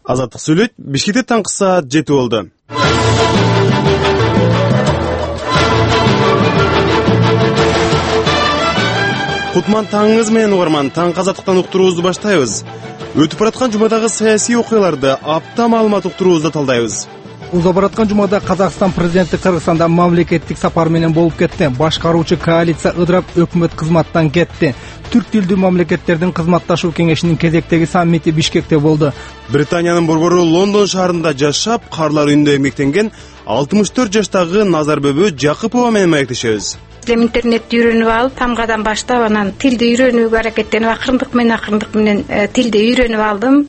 Азаттык сүйлөйт. Бишкекте таңкы саат 7 болду. Кутман таңыңыз менен угарман, таң азаттыктан уктуруубузду баштайбыз. Өтүп бараткан жумадагы саясий окуяларды апта маалымат уктуруубузда талдайбыз. Уза бараткан жумада Казакстан президенти Кыргызстанда мамлекеттик сапар менен болуп кетти. Башкаруучу коалиция ыдырап өкмөт кызматтан кетти. Түрк тилдүү мамлекеттердин кызматташуу кеңешинин кезектеги саммити Бишкекте болду. Британиянын борбору Лондон шаарында жашап, карлар үйүндө эмгектенген 64 жаштагы Назарбөбө Жакыпова менен маектешебиз. Интернетти үйрөнүп алып, тамгадан баштап анан тилди үйрөнүүгө аракеттенип акырындык менен тилди үйрөнүп алдым.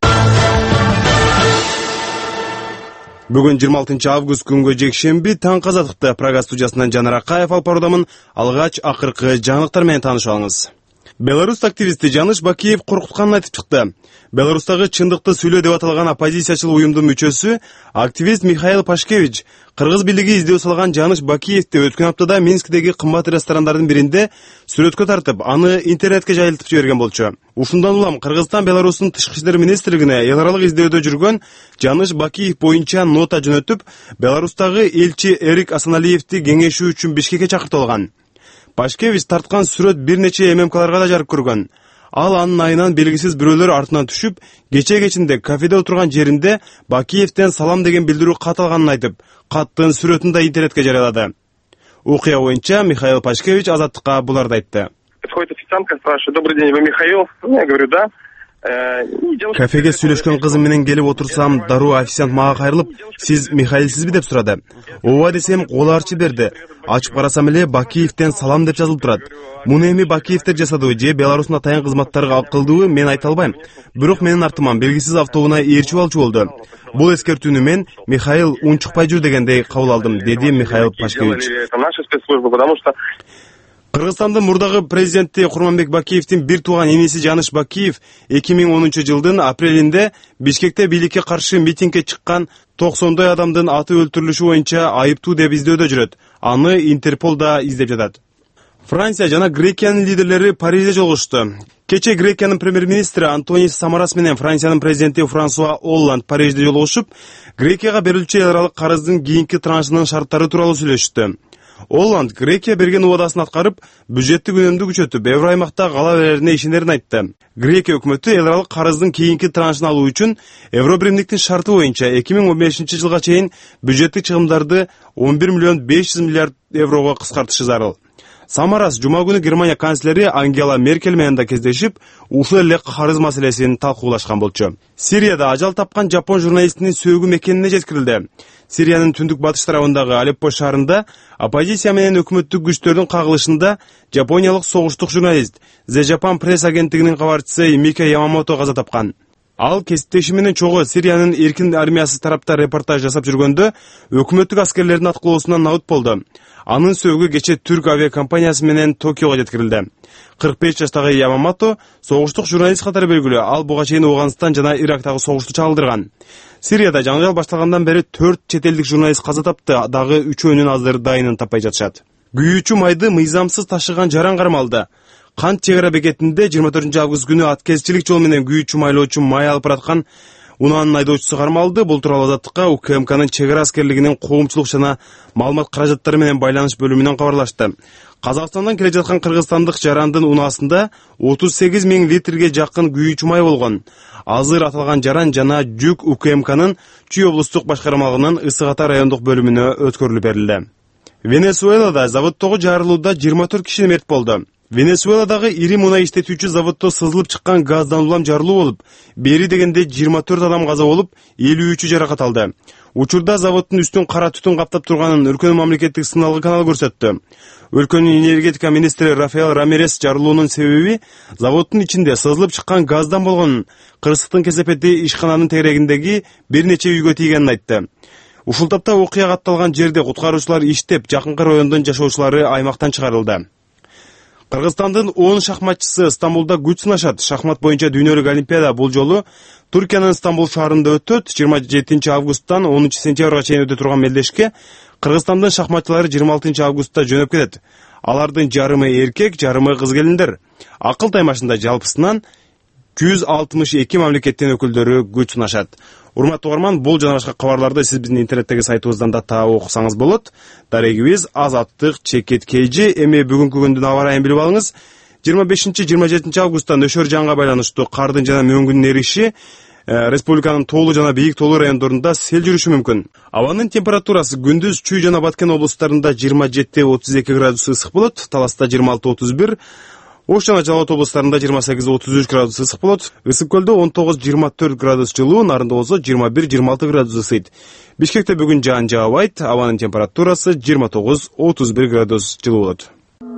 Бүгүн 26 август күнгө жекшемби таң азаттыкта Прага студиясынан Жанар Акаев алып баруудамын. Алгач акыркы жаңылыктар менен таанышып алыңыз. Беларусь активисти Жаныш Бакиев коркутканын айтып чыкты. Беларустагы чындыкты сүйлөө деп аталган оппозициячыл уюмдун мүчөсү активист Михаил Пашкевич Кыргыз бийлиги издөө салган Жаныш Бакиевди өткөн аптада Минскдеги кымбат ресторандардын биринде сүрөткө тартып, аны интернетке жайылтып жиберген болчу. Ушундан улам Кыргызстан Беларустун тышкы иштер министрлигине эл аралык издөөдө жүргөн Жаныш Бакиев боюнча нота жөнөтүп, Беларустагы элчи Эрик Асаналиевди кеңешүү үчүн Бишкекке чакыртып алган. Пашкевич тарткан сүрөт бир нече ММКларга да жарык көргөн. Ал анын айынан белгисиз бирөөлөр артынан түшүп, кечинде кафеде отурган жеринде Бакиевден салам деген билдирүү кат алганын айтып, каттын сүрөтүн да интернетке жарыялады. Окуя боюнча Михаил Пашкевич Азаттыкка буларды айтты. Подходит официантка, спрашивает: "Добрый день, вы Михаил?" Я говорю: "Да". Кафеге сүйлөшкөн кызым менен келип отурсам, дароо официант мага кайрылып, "Сиз Михаилсизби?" деп сурады. Ооба десем, кол арчы берди. Ачып карасам эле Бакиевден салам деп жазылып турат. Муну эми Бакиевдер жасадыбы же Беларустун атайын кызматтары кылдыбы мен айта албайм. Бирок менин артыман белгисиз автоунаа ээрчип алчу болду. Бул эскертүүнү мен Михаил унчукпай жүр дегендей кабыл алдым, деди Михаил Пашкевич. Кыргызстандын мурдагы президенти Курманбек Бакиевдин бир тууган энеси Жаныш Бакиев 2010 жылдын апрелинде Бишкекте бийликке каршы митингге чыккан 90 адамдын аты өлтүрүлүшү боюнча айыптуу деп издөөдө жүрөт. Аны Интерпол да издеп жатат. Франция жана Грекиянын лидерлери Парижде жолугушту. Кече Грекиянын премьер-министри Антонис Самарас менен Франциянын президенти Франсуа Олланд Парижде жолугушуп, Грекияга берилчү эл аралык карыздын кийинки траншынын шарттары тууралуу сүйлөштү. Олланд Грекия берген убадасын аткарып, бюджеттик үнөмдү күчөтүп, евро аймакта кала берерине ишенерин айтты. Грекия өкмөтү эл аралык карыздын кийинки траншын алуу үчүн евро биримдиктин шарты боюнча 2015 жылга чейин бюджеттик чыгымдарды 11 миллион 500 миллиард еврого кыскартышы зарыл. Самарас жума күнү Германия канцлери Ангела Меркель менен да кездешип, ушул эле карыз маселесин талкуулашкан болчу. Сирияда ажал тапкан жапон журналистинин сөөгү мекенине жеткирилди. Сириянын түндүк батыш тарабындагы Алеппо шаарында оппозиция менен өкмөттүк күчтөрдүн кагылышында жапониялык согуштук журналист The Japan Press агенттигинин кабарчысы Мика Ямамото каза тапкан. Ал кесиптеши менен чогуу Сириянын эркин армиясы тарапта репортаж жасап жүргөндө өкмөттүк аскерлердин аткылоосунан набыт болду. Анын сөөгү кече түрк авиакомпаниясы менен Токиого жеткирилди. 45 жаштагы Ямамото согуштук журналист катары белгилүү. Ал буга чейин Афганистан жана Ирактагы согушту чагылдырган. Сирияда жаңжал башталгандан бери 4 чет элдик журналист каза тапты, дагы 3өөнүн азыр дайынын таппай жатышат. Күйүүчү майды мыйзамсыз ташыган жаран кармалды. Кант чек ара бекетинде 24 август күнү аткезчилик жол менен күйүүчү майлоочу май алып бараткан унаанын айдоочусу кармалды. Бул тууралуу Азаттыкка УКМКнын чек ара аскерлигинин коомчулук жана маалымат каражаттары менен байланыш бөлүмүнөн кабарлашты. Казакстандан келе жаткан кыргызстандык жарандын унаасында 38 000 литрге жакын күйүүчү май болгон. Азыр аталган жаран жана жүк УКМКнын Чүй облустук башкармалыгынын Ысык Ата райондук бөлүмүнө өткөрүлүп берилди. Венесуэлада заводдогу жарылууда 24 киши мерт болду. Венесуэладагы ири мунай иштетүүчү заводдо сызылып чыккан газдан улам жарылуу болуп, бери дегенде 24 адам каза болуп, 53-ü жаракат алды. Учурда заводдун үстүн кара түтүн каптап турганын өлкөнүн мамлекеттик сыналгы каналы көрсөттү. Өлкөнүн энергетика министри Рафаэл Рамирес жарылуунун себеби заводдун ичинде сызылып чыккан газдан болгонун, кырсыктын кесепети ишкананын тегерегиндеги бир нече үйгө тийгенин айтты. Ушул тапта окуя катталган жерде куткаруучулар иштеп, жакынкы райондун жашоочулары аймактан чыгарылды. Кыргызстандын 10 шахматчысы Стамбулда күч сынашат. Шахмат боюнча дүйнөлүк олимпиада бул жолу Түркиянын Стамбул шаарында өтөт. 27 августтан 10 сентябрга чейин өтө турган мелдешке Кыргызстандын шахматчылары 26 августта жөнөп кетет. Алардын жарымы эркек, жарымы кыз келиндер. Акыл таймашында жалпысынан 162 мамлекеттин өкүлдөрү күч сынашат. Урматтуу угарман, бул жана башка кабарларды сиз биздин интернеттеги сайтыбыздан да таап окусаңыз болот. Дарегибиз Азаттык Чекет KG. Эми бүгүнкү күндүн аба ырайын билип алыңыз. 25-27 августта нөшөр жаңга байланыштуу кардын жана мөңгүнүн эриши республиканын тоолуу жана бийик тоолуу райондорунда сел жүрүшү мүмкүн. Абанын температурасы күндүз Чүй жана Баткен облустарында 27-32 градус ысык болот, Таласта 26-31, Ош жана Жалал Абад облустарында 28-33 градус ысык болот. Ысык көлдө 19-24 градус жылуу, Нарында болсо 21-26 градус ысыйт. Бишкекте бүгүн жаан жаабайт, абанын температурасы 29-31 градус жылуу болот.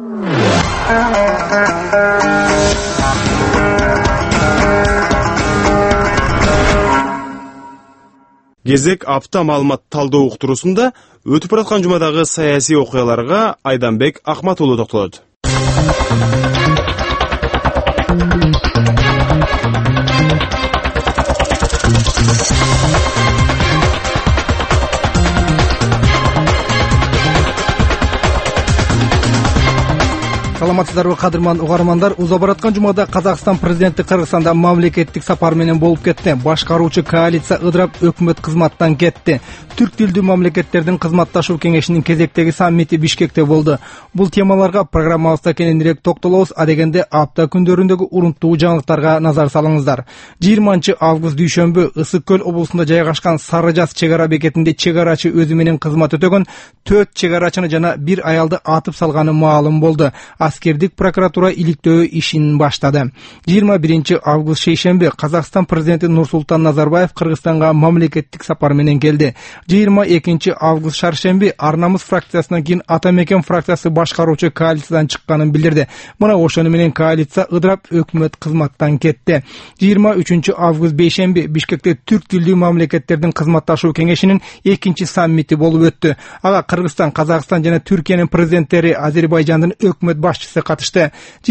Кезек апта маалымат талдоо уктуруусунда өтүп бараткан жумадагы саясий окуяларга Айданбек Акматуулу токтолот. Саламатсыздарбы кадырман угармандар, уза бараткан жумада Казакстан президенти Кыргызстанда мамлекеттик сапар менен болуп кетти. Башкаруучу коалиция ыдырап өкмөт кызматтан кетти. Түрк тилдүү мамлекеттердин кызматташуу кеңешинин кезектеги саммити Бишкекте болду. Бул темаларга программабызда кененирээк токтолобуз, адегенде апта күндөрүндөгү урунттуу жаңылыктарга назар салыңыздар. 20 август дүйшөмбү Ысык көл облусунда жайгашкан Сары Жаз чек ара бекетинде чек арачы өзү менен кызмат өтөгөн 4 чек арачыны жана 1 аялды атып салганы маалым болду. Аскердик прокуратура иликтөө ишин баштады. 21 август шейшемби Казакстан президенти Нурсултан Назарбаев Кыргызстанга мамлекеттик сапар менен келди. 22 август шаршемби Арнамыз фракциясынан кийин Ата Мекен фракциясы башкаруучу коалициядан чыкканын билдирди. Мына ошону менен коалиция ыдырап өкмөт кызматтан кетти. 23 август бейшемби Бишкекте түрк тилдүү мамлекеттердин кызматташуу кеңешинин 2 саммити болуп өттү. Ага Кыргызстан, Казакстан жана Түркиянын президенттери, Азербайжандын өкмөт башчысы катышты.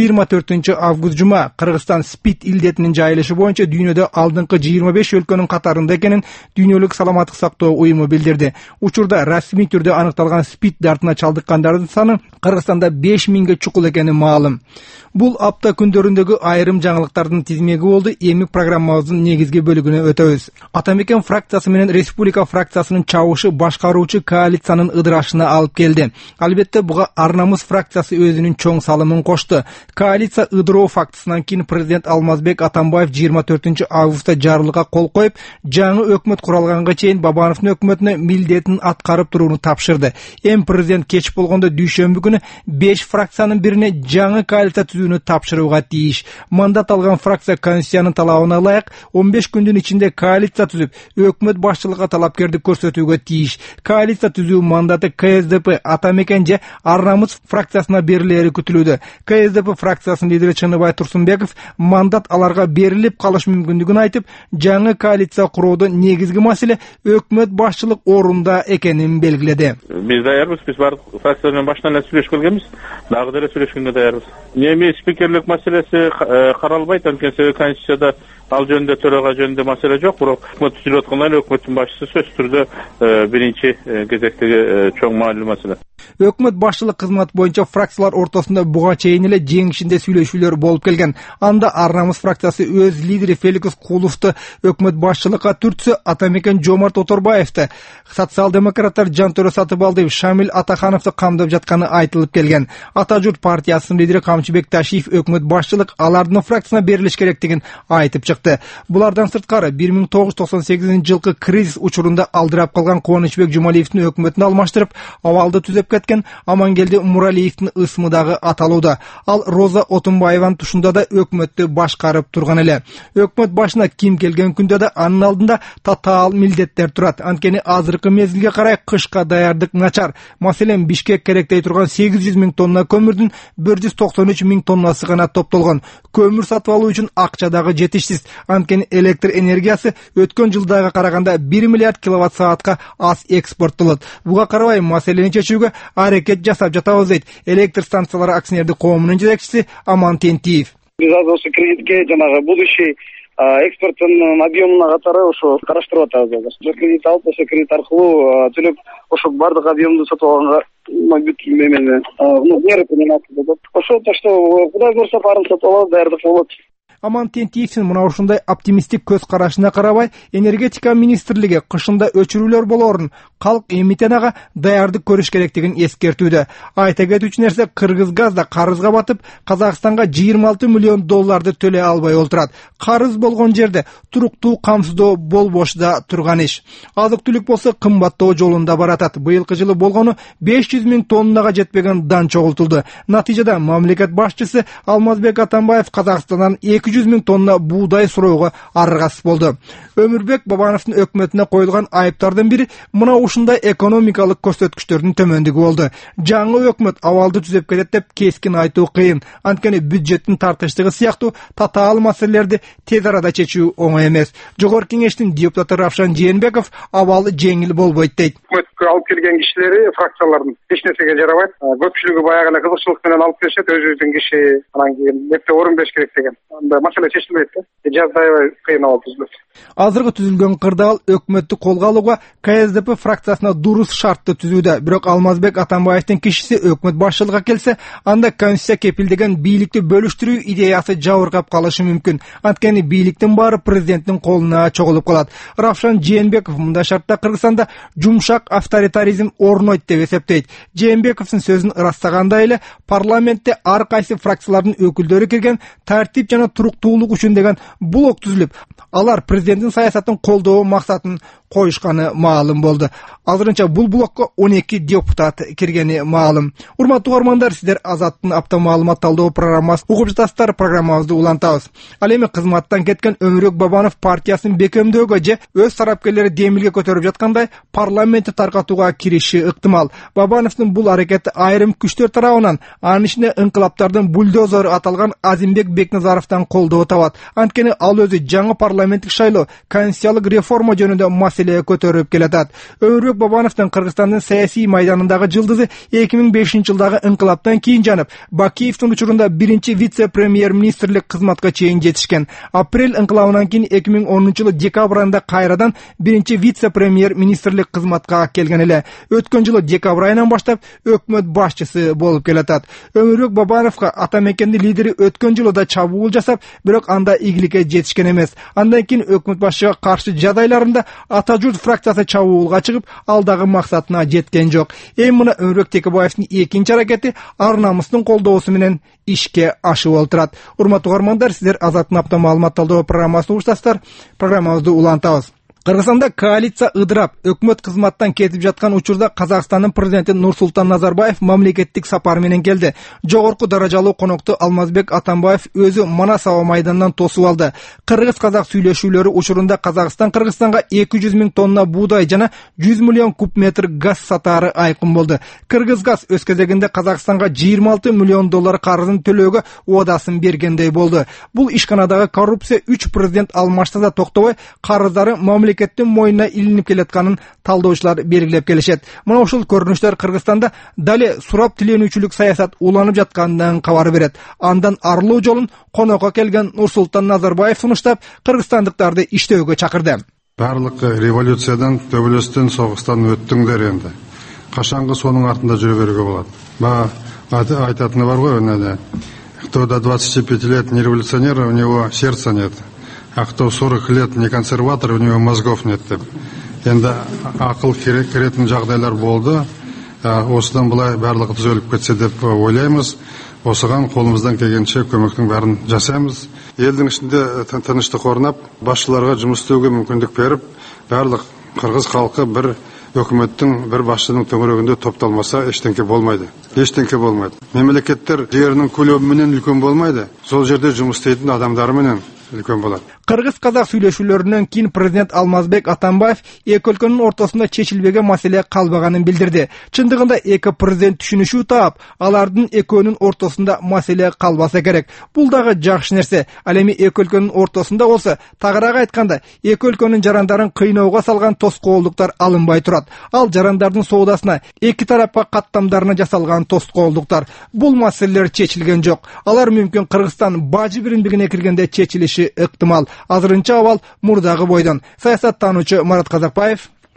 24 август жума Кыргызстан СПИД илдетинин жайылышы боюнча дүйнөдө алдыңкы 25 өлкөнүн катарында экенин Дүйнөлүк саламаттык сактоо уюму билдирди. Учурда расмий түрдө аныкталган СПИД дартына чалдыккандардын саны Кыргызстанда 5000ге чукул экени маалым. Бул апта күндөрүндөгү айрым жаңылыктардын тизмеги болду. Эми программабыздын негизги бөлүгүнө өтөбүз. Ата Мекен фракциясы менен Республика фракциясынын чабышы башкаруучу коалициянын ыдырашына алып келди. Албетте буга Арнамыз фракциясы өзүнүн чоң салымын кошту. Коалиция ыдыроо фактысынан кийин президент Алмазбек Атамбаев 24 августта жарлыкка кол коюп, жаңы өкмөт куралганга чейин Бабановдун өкмөтүнө милдетин аткарып турууну тапшырды. Эми президент кеч болгондо дүйшөмбү күнү 5 фракциянын бирине жаңы коалиция тапшырууга тийиш. Мандат алган фракция Конституциянын талабына ылайык 15 күндүн ичинде коалиция түзүп, өкмөт башчылыгына талапкердик көрсөтүүгө тийиш. Коалиция түзүү мандаты КСДП, Ата Мекен же Арнамыз фракциясына берилери күтүлүүдө. КСДП фракциясынын лидери Чыныбай Турсунбеков мандат аларга берилип калыш мүмкүндүгүн айтып, жаңы коалиция куруудун негизги маселе өкмөт башчылык орунда экенин белгиледи. Биз даярбыз, биз баардык фракция менен баштан эле сүйлөшүп келгенбиз. Дагы деле сүйлөшкөнгө даярбыз. Спикерлик маселеси каралбайт, анткени себеби Конституцияда ал жөнүндө төрага жөнүндө маселе жок, бирок өкмөт түзүлүп аткандан кийин өкмөттүн башчысы сөзсүз түрдө биринчи кезектеги чоң маанилүү маселе. Өкмөт башчылык кызмат боюнча фракциялар ортосунда буга чейин эле жеңишинде сүйлөшүүлөр болуп келген. Анда Арнамыз фракциясы өз лидери Феликс Куловду өкмөт башчылыкка түртсө, Ата Мекен Жомарт Оторбаевди, социал-демократтар Жантөрө Сатыбалдиев, Шамил Атахановду камдап жатканы айтылып келген. Ата Журт партиясынын лидери Камчыбек Ташиев өкмөт башчылык алардын фракциясына берилиш керектигин айтып чыкты. Булардан сырткары 1998 жылкы кризис учурунда алдырап калган Кубанычбек Жумалиевдин өкмөтүн алмаштырып, абалды түзөп кеткен Амангелди Муралиевдин ысмы дагы аталууда. Ал Роза Отунбаеванын тушунда да өкмөттү башкарып турган эле. Өкмөт башына ким келген күндө да анын алдында татаал милдеттер турат. Анткени азыркы мезгилге карай кышка даярдык начар. Маселен, Бишкек керектей турган 800 000 тонна көмүрдүн 193 000 тоннасы гана топтолгон. Көмүр сатып алуу үчүн акча дагы жетишсиз. Анткени электр энергиясы өткөн жылдага караганда 1 миллиард киловатт саатка аз экспорттолот. Буга карабай маселени чечүүгө аракет жасап жатабыз дейт электр станциялары акционердик коомунун жетекчиси Аман Тентиев. Биз азыр ошо кредитке жанагы будущий экспорттун объемуна катары ошо караштырып атабыз азыр. Кредит алып, ошо кредит аркылуу төлөп, ошо бардык объемду сатып алганга бүт мемени нервы менен ошо то, что Кудай буюрса баарын сатып алабыз, даярдык болот. Аман Тентиевдин мына ушундай оптимисттик көз карашына карабай, энергетика министрлиги кышында өчүрүүлөр болоорун, калк эмитен ага даярдык көрүш керектигин эскертүүдө. Айта кетүүчү нерсе, Кыргызгаз да карызга батып, Казакстанга $26 миллион төлөй албай олтурат. Карыз болгон жерде туруктуу камсыздоо болбошу да турган иш. Азык-түлүк болсо кымбаттоо жолунда баратат. Быйылкы жылы болгону 500 000 тоннага жетпеген дан чогултулду. Натыйжада мамлекет башчысы Алмазбек Атамбаев Казакстандан 200 000 тонна буудай суроого аргасыз болду. Өмүрбек Бабановдун өкмөтүнө коюлган айыптардын бири мына ушундай экономикалык көрсөткүчтөрдүн төмөндүгү болду. Жаңы өкмөт абалды түзөп келет деп кескин айтуу кыйын. Анткени бюджеттин тартыштыгы сыяктуу татаал маселелерди тез арада чечүү оңой эмес. Жогорку кеңештин депутаты Равшан Жээнбеков абал жеңил болбойт дейт. Өкмөткө алып келген кишилери фракциялардын эч нерсеге жарабайт. Көпчүлүгү баягы эле кызыкчылык менен алып келишет, өзүбүздүн киши анан кийин эпте орун бериш керек деген. Анда маселе чечилбейт да. Жазда аябай кыйын абал түзүлөт. Азыркы түзүлгөн кырдаал өкмөттү колго алууга КСДП фракциясына дурус шартты түзүүдө. Бирок Алмазбек Атамбаевдин кишиси өкмөт башчылыгына келсе, анда конституция кепилдеген бийликти бөлүштүрүү идеясы жабыркап калышы мүмкүн. Анткени бийликтин баары президенттин колуна чогулуп калат. Равшан Жээнбеков мындай шартта Кыргызстанда жумшак авторитаризм орнойт деп эсептейт. Жээнбековдун сөзүн ырастагандай эле парламентте ар кайсы фракциялардын өкүлдөрү кирген тартип жана туруктуулук үчүн деген блок түзүлүп, алар президенттин саясатын колдоо максатын коюшканы маалым болду. Азырынча бул блокко 12 депутат киргени маалым. Урматтуу угармандар, сиздер Азаттын апта маалымат талдоо программасы угуп жатасыздар. Программабызды улантабыз. Ал эми кызматтан кеткен Өмүрбек Бабанов партиясын бекемдөөгө же өз тарапкерлери демилге көтөрүп жаткандай парламентти таркатууга кириши ыктымал. Бабановдун бул аракети айрым күчтөр тарабынан, анын ичинде инкылаптардын бульдозору аталган Азимбек Бекназаровдон колдоо табат. Анткени ал өзү жаңы парламенттик шайлоо, конституциялык реформа жөнүндө маселе көтөрүп келатат. Өмүрбек Бабановдун Кыргызстандын саясий майданындагы жылдызы 2005 жылдагы инкылаптан кийин жанып, Бакиевдин учурунда биринчи вице-премьер-министрлик кызматка чейин жетишкен. Апрель инкылабынан кийин 2010 жылы декабрь айында кайрадан биринчи вице-премьер-министрлик кызматка келген эле. Өткөн жылы декабрь айынан баштап өкмөт башчысы болуп келатат. Өмүрбек Бабановго ата мекендин лидери өткөн жылы да чабуул жасап, бирок анда ийгиликке жетишкен эмес. Андан кийин өкмөт башчыга каршы жадайларында Ата журт фракциясы чабуулга чыгып, алдагы максатына жеткен жок. Эми мына Өмүрбек Текебаевдин экинчи аракети ар намыстын колдоосу менен ишке ашып олтурат. Урматтуу угармандар, сиздер Азаттын апта маалымат талдоо программасын угуштасыздар. Программабызды улантабыз. Кыргызстанда коалиция ыдырап, өкмөт кызматтан кетип жаткан учурда Казакстандын президенти Нурсултан Назарбаев мамлекеттик сапар менен келди. Жогорку даражалуу конокту Алмазбек Атамбаев өзү Манас аба майданынан тосуп алды. Кыргыз-казак сүйлөшүүлөрү учурунда Казакстан Кыргызстанга 200 000 тонна буудай жана 100 миллион куб метр газ сатаары айкын болду. Кыргызгаз өз кезегинде Казакстанга $26 миллион карызын төлөөгө уадасын бергендей болду. Бул ишканадагы коррупция 3 президент алмашса да токтобой, карыздары мамлекеттин мойнуна илинип келатканын талдоочулар белгилеп келишет. Мына ушул көрүнүштөр Кыргызстанда дале сурап тиленүүчүлүк саясат уланып жатканынан кабар берет. Андан арылуу жолун конокко келген Нурсултан Назарбаев сунуштап, кыргызстандыктарды иштөөгө чакырды. Барлык революциядан, төбөлөстөн, согуштан өттүңдер энди. Кашанкы сонун артында жүрө берүүгө болот. Айтатыны бар го, кто до 25 лет не революционер, у него сердца нет. А кто 40 лет не консерватор, у него мозгов нет деп. Енді ақыл керетін жағдайлар болды. Осыдан былай барлығы түзеліп кетсе деп ойлаймыз. Осыған қолымыздан келгенше көмектің бәрін жасаймыз. Елдің ішінде тыныштық орнап, басшыларға жұмыс істеуге мүмкіндік беріп, барлық қырғыз халқы бір өкіметтің, бір басшының төңірегінде топталмаса, ештеңке болмайды. Мемлекеттер жерінің көлемінен үлкен болмайды. Сол жерде жұмыс істейтін адамдарменен үлкен болады. Кыргыз-казак сүйлөшүүлөрүнөн кийин президент Алмазбек Атамбаев эки өлкөнүн ортосунда чечилбеген маселе калбаганын билдирди. Чындыгында эки президент түшүнүшүү таап, алардын экөөнүн ортосунда маселе калбаса керек. Бул дагы жакшы нерсе. Ал эми эки өлкөнүн ортосунда болсо, тагыраак айтканда, эки өлкөнүн жарандарын кыйноого салган тоскоолдуктар алынбай турат. Ал жарандардын соодасына, эки тарапка каттамдарына жасалган тоскоолдуктар. Бул маселелер чечилген жок. Алар мүмкүн Кыргызстан бажы биримдигине киргенде чечилиши ыктымал. Азырынча абал мурдагы бойдон. Саясаттануучу Марат Казакбаев.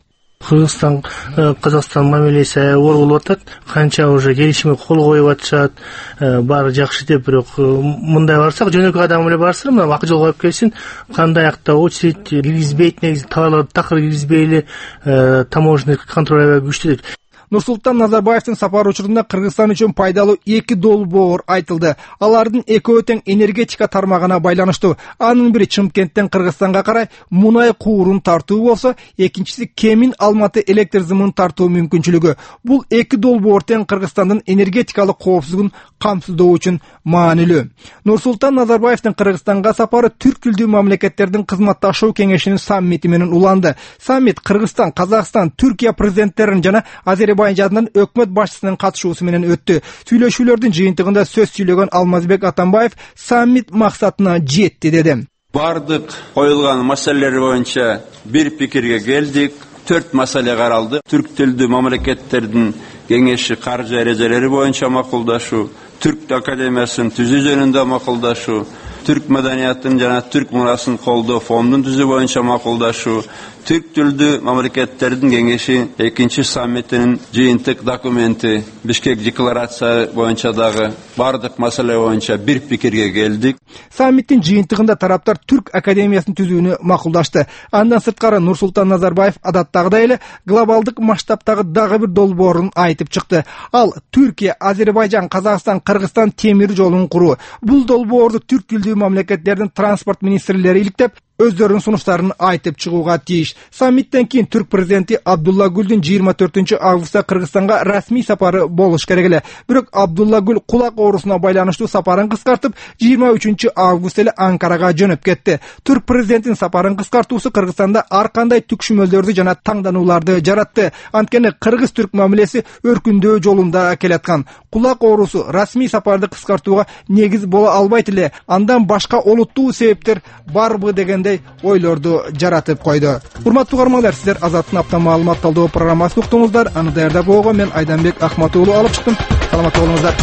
Кыргызстан Казакстан мамилеси оор болуп атат. Канча уже келишимге кол коюп атышат. Баары жакшы деп, бирок мындай барсак, жөнөкөй адам эле барсыр, мына ак жол коюп келсин, кандай акта очередь киргизбейт, негизи товарларды такыр киргизбей эле таможенный контроль аябай күчтүү деп. Нурсултан Назарбаевдин сапар учурунда Кыргызстан үчүн пайдалуу 2 долбоор айтылды. Алардын экөө тең энергетика тармагына байланыштуу. Анын бири Чымкенттен Кыргызстанга карай мунай куурун тартуу болсо, экинчиси Кемин Алматы электр зымын тартуу мүмкүнчүлүгү. Бул 2 долбоор тең Кыргызстандын энергетикалык коопсуздугун камсыздоо үчүн маанилүү. Нурсултан Назарбаевдин Кыргызстанга сапары түрк тилдүү мамлекеттердин кызматташуу кеңешинин саммити менен уланды. Саммит Кыргызстан, Казакстан, Түркия президенттеринин жана Азербайжандын өкмөт башчысынын катышуусу менен өттү. Сүйлөшүүлөрдүн жыйынтыгында сөз сүйлөгөн Алмазбек Атамбаев саммит максатына жетти деди. Бардык коюлган маселелер боюнча бир пикирге келдик. 4 маселе каралды. Түрк тилдүү мамлекеттердин кеңеши каржы эрежелери боюнча макулдашуу, Түрк академиясын түзүү жөнүндө макулдашуу, түрк маданиятын жана түрк мурасын колдоо фондун түзүү боюнча макулдашуу, түрк тилдүү мамлекеттердин кеңеши 2 саммитинин жыйынтык документи Бишкек декларация боюнча дагы бардык маселе боюнча бир пикирге келдик. Саммиттин жыйынтыгында тараптар түрк академиясын түзүүнү макулдашты. Андан сырткары Нурсултан Назарбаев адаттагыдай эле глобалдык масштабтагы дагы бир долбоорун айтып чыкты. Ал Түркия, Азербайжан, Казакстан, Кыргызстан темир жолун куруу. Бул долбоорду түрк тилдүү мамлекеттердин транспорт министрлери иликтеп, өздөрүнүн сунуштарын айтып чыгууга тийиш. Саммиттен кийин түрк президенти Абдулла Гүлдүн 24 августта Кыргызстанга расмий сапары болуш керек эле. Бирок Абдулла Гүл кулак оорусуна байланыштуу сапарын кыскартып, 23 август эле Анкарага жөнөп кетти. Түрк президентинин сапарын кыскартуусу Кыргызстанда ар кандай түкшүмөлдөрдү жана таңданууларды жаратты. Анткени кыргыз-түрк мамилеси өркүндөө жолунда келаткан. Кулак оорусу расмий сапарды кыскартууга негиз боло албайт эле. Андан башка олуттуу себептер барбы деген ойлорду жаратып койду. Урматтуу угармандар, сиздер Азаттын апта маалымат талдоо программасын уктуңуздар. Аны даярдап койгон мен Айданбек Ахмат уулу алып чыктым. Саламатта болуңуздар.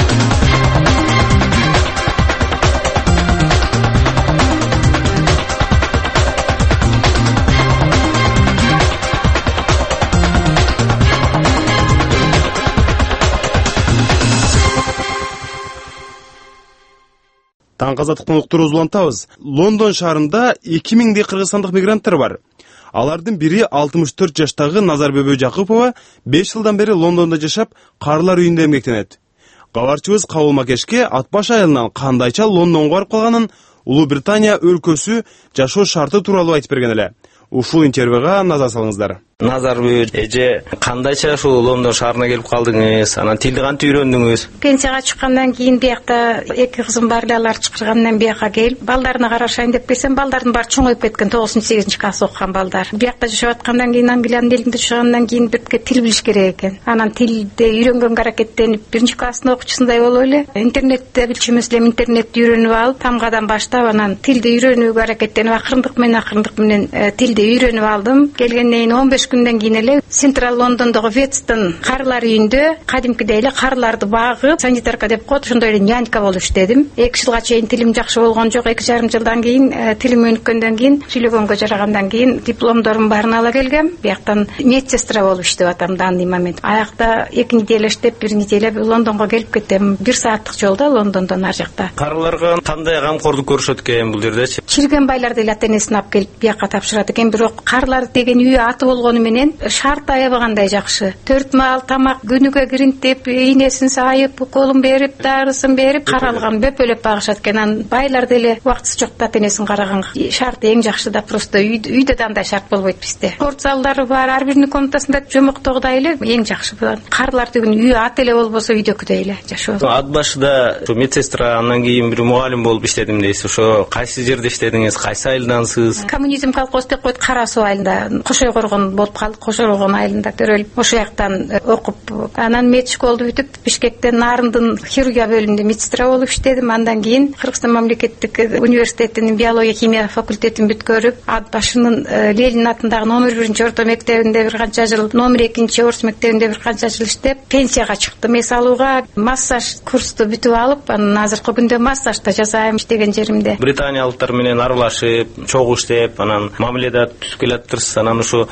Таңғы азаттықтан уктурубузду улантабыз. Лондон шаарында 2000 кыргызстандык мигранттар бар. Алардын бири 64 жаштагы Назар Бөбө Жакупова 5 жылдан бери Лондондо жашап, карлар үйүндө эмгектенет. Кабарчыбыз Кабыл Макешке Атбаш айылынан кандайча Лондонго барып калганын, Улуу Британия өлкөсү жашоо шарты тууралуу айтып берген эле. Ушул интервьюга назар салыңыздар. Назар эже, кандайча ушул Лондон шаарына келип калдыңыз? Анан тилди кантип үйрөндүңүз? Пенсияга чыккандан кийин биякта 2 кызым бар эле, алар чакыргандан бияка келип, балдарына карашайын деп келсем, балдардын баары чоңоюп кеткен, 9-8 класс окуган балдар. Биякта жашап аткандан кийин, Англиянын элинде жашагандан кийин бирке тил билиш керек экен. Анан тилди үйрөнгөнгө аракеттенип, 1-класстын окуучусундай болуп эле, интернетте билчүмүз эле интернетти үйрөнүп алып, тамгадан баштап анан тилди үйрөнүүгө аракеттенип, акырындык менен тилди үйрөнүп алдым. Келгенден кийин 15 күндөн кийин эле Централ Лондондогу Ветстон карлар үйүндө кадимкидей эле карларды багып, санитарка деп коет, ошондой эле нянька болуп иштедим. 2 жылга чейин тилим жакшы болгон жок. 2,5 жылдан кийин тилим өнүккөндөн кийин, сүйлөгөнгө жарагандан кийин дипломдорум баарын ала келгем. Бияктан медсестра болуп иштеп атам данный момент. Аякта 2 неделя иштеп, 1 неделя Лондонго келип кетем. 1 сааттык жолда Лондондон ар жакта. Карларга кандай камкордук көрүшөт экен бул жердечи? Чирген байлар деле ата-энесин алып келип биякка тапшырат экен, бирок карлар деген үй аты болгону менен шарт аябагандай жакшы. 4 маал тамак күнүгө гринтеп, ийнесин сайып, уколун берип, дарысын берип, каралган бөпөлөп багышат экен. Анан байлар деле убактысы жок ата-энесин караган. Шарт эң жакшы да, просто үйдө да андай шарт болбойт бизде. Спорт залдары бар, ар биринин комнатасында жомоктогудай эле эң жакшы. Карлар деген үй ат эле болбосо үйдөкүдөй эле жашоо. Атбашда медсестра, андан кийин бир мугалим болуп иштедим дейсиз. Ошо кайсы жерде иштедиңиз? Кайсы айылдансыз? Коммунизм колхоз деп коет, Кара Суу айылында, Кошой коргон болуп калдык. Кошой коргон айылында төрөлүп, ошол жактан окуп, анан медшколду бүтүп, Бишкектен Нарындын хирургия бөлүмүндө медсестра болуп иштедим. Андан кийин Кыргызстан мамлекеттик университетинин биология химия факультетин бүткөрүп, Атбашынын Ленин атындагы номер 1 орто мектебинде бир канча жыл, номер 2 орус мектебинде бир канча жыл иштеп, пенсияга чыктым. Эс алууга массаж курсту бүтүп алып, анан азыркы күндө массажда жасайм иштеген жеримде. Британиялыктар менен аралашып, чогуу иштеп, анан мамиледе түзүп келатырсыз. Анан ушу улутка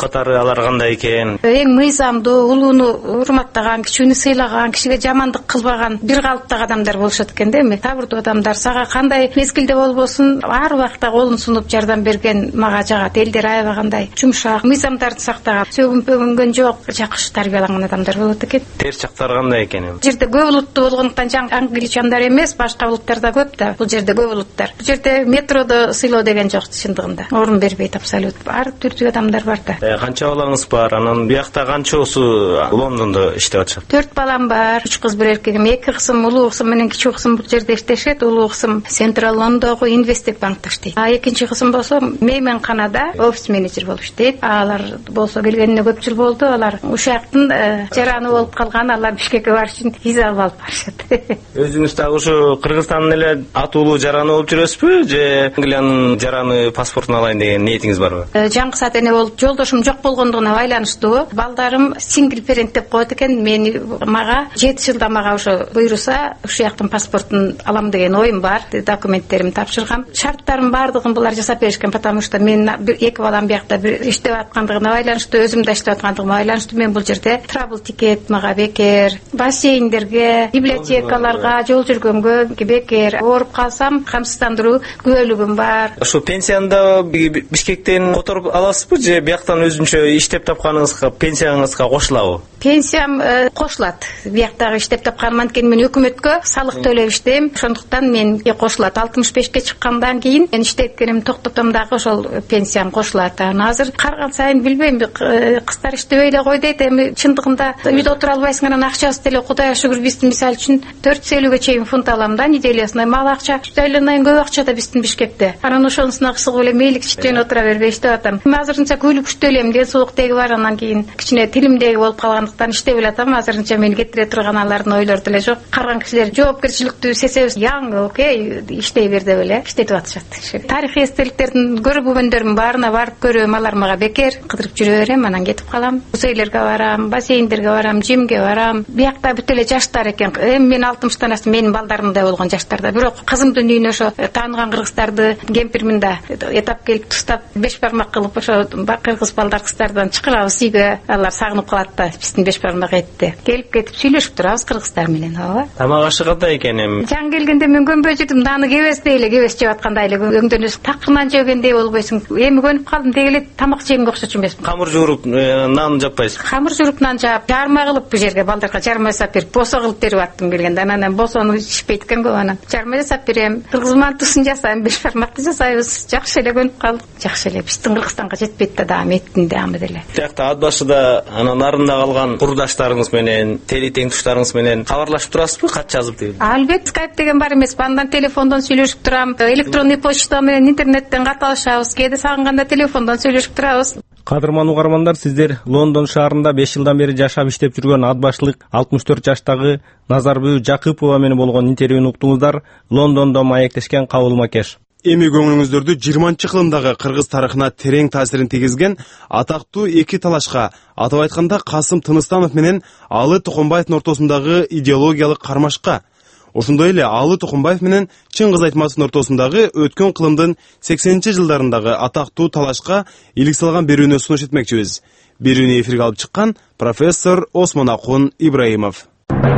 катары алар кандай экен? Эң мыйзамдуу, улууну урматтаган, кичүүнү сыйлаган, кишиге жамандык кылбаган бир калыптагы адамдар болушат экен да эми. Табырдуу адамдар сага кандай мезгилде болбосун ар убакта колун сунуп жардам берген мага жагат. Элдер аябагандай жумшак, мыйзамдарды сактаган, сөгүнбөгөнгөн жок, жакшы тарбияланган адамдар болот экен. Терс жактары кандай экен эми? Жерде көп улуттуу болгондуктан англичандар эмес, башка улуттарда көп да. Бул жерде көп улуттар. Бул жерде метродо сыйлоо деген жок чындыгында. Орун бербейт абсолют. Ар түрдүү адамдар бар да. Канча балаңыз бар? Анан биякта канчоосу Лондондо иштеп атышат? 4 балам бар. 3 кыз, 1 эркегим. 2 кызым, улуу кызым менен кичүү кызым бул жерде иштешет. Улуу кызым Central Londondогу Investec банкта иштейт. Экинчи кызым болсо Меймен канада офис менеджер болуп иштейт. Алар болсо келгенине көп жыл болду. Алар ушактын жараны болуп калган. Алар Бишкекке барыш үчүн виза алып барышат. Өзүңүз дагы ушу Кыргызстандын эле атуулуу жараны болуп жүрөсүзбү же Англиянын жараны паспортун алайын деген ниетиңиз барбы? Жаңгы саат эне болуп жолдошум жок болгондугуна байланыштуу. Балдарым сингл парент деп коет экен. Мага 7 жылда мага ошо буйруса, ушул жактын паспортун алам деген оюм бар. Документтеримди тапшыргам. Шарттарым бардыгын булар жасап беришкен, потому что мен 2 балам биякта иштеп аткандыгына байланыштуу, өзүм да иштеп аткандыгыма байланыштуу мен бул жерде трабл тикет мага бекер, бассейндерге, библиотекаларга, жол жүргөнгө бекер. Ооруп калсам камсыздандыруу күбөлүгүм бар. Ошо пенсияны Бишкектен которуп аласызбы же бияктан өзүнчө иштеп тапканыңызга пенсияңызга кошулабы? Пенсиям кошулат. Бияктагы иштеп тапканым анткени мен өкмөткө салык төлөп иштейм. Ошондуктан менге кошулат. 65 чыккандан кийин мен иштеткеним токтотом дагы ошол пенсиям кошулат. Азыр карган сайын билбейм, кыздар иштебей эле кой дейт. Эми чындыгында үйдө отура албайсың, анан акчасы деле Кудайга шүгүр биздин мисалы үчүн 400 чейин фунт алам да неделясына. Мал акча, жайланайын көп акча да биздин Бишкекте. Анан ошонусуна кысылып эле мейли кичине отура бербей иштеп атам. Азырынча күлүп күчтүү элем, ден соолуктеги бар, анан кийин кичине тилимдеги болуп калгандыктан иштеп эле атам. Азырынча мени кетире турган алардын ойлору деле жок. Карган кишилер жоопкерчиликтүү сесебиз яң, окей, иштей бер деп эле иштетип атышат. Тарыхый эстеликтердин көргөндөрүм баарына барып көрөм, алар мага бекер. Кыдырып жүрө берем, анан кетип калам. Музейлерге барам, бассейндерге барам, жимге барам. Биякта бүт эле жаштар экен. Эми мен 60-тан астам менин балдарымдай болгон жаштарда. Бирок кызымдын үйүнө ошо тааныган кыргыздарды кемпирмин да этап келип тустап 5 бармак кылып ошо кыргыз балдар кыздардан чакырабыз үйгө. Алар сагынып калат да биздин 5 бармак этти. Келип кетип сүйлөшүп турабыз кыргыздар менен, ооба. Тамак ашы кандай экен эми? Жаңы келгенде мен көнбөй жүрдүм, наны кебестей эле кебес жеп аткандай эле өңдөнөс такырынан жегендей болбойсуң. Эми көнүп калдым, деги эле тамак жегенге окшочу эмесмин. Камыр жууруп нан жаппайсыз? Камыр жууруп нан жаап, жарма кылып бул жерге балдарга жарма жасап берип, босо кылып берип аттым келгенде. Анан босону ишпейт экен көп, анан жарма жасап берем. Кыргыз мантусын жасайм, 5 бармакты жасайбыз. Жакшы эле көнүп калдык. Жакшы эле. Биздин Кыргызстанга жетпейт да дагы эттин дамы деле. Тиякта ат башыда анан нарында калган курдаштарыңыз менен, тели тең туштарыңыз менен кабарлашып турасызбы, кат жазып деген? Албетте, Skype деген бар эмес. Андан телефондон сүйлөшүп турам. Электронный почта менен интернеттен кат алышабыз. Кээде сагынганда телефондон сүйлөшүп турабыз. Кадырман угармандар, сиздер Лондон шаарында 5 жылдан бери жашап иштеп жүргөн ат башлык 64 жаштагы Назарбү Жакыпова менен болгон интервьюну уктуңуздар. Лондондо маектешкен Кабыл Макеш. Эми көңүлүңүздөрдү 20-кылымдагы кыргыз тарыхына терең таасирин тийгизген атактуу 2 талашка, атап айтканда Касым Тыныстанов менен Алы Токомбаевдин ортосундагы идеологиялык кармашка, ошондой эле Алы Токомбаев менен Чыңгыз Айтматовдун ортосундагы өткөн кылымдын 80-жылдарындагы атактуу талашка илик салган берүүнү сунуш этмекчибиз. Берүүнү эфирге алып чыккан профессор Осмонакун Ибраимов.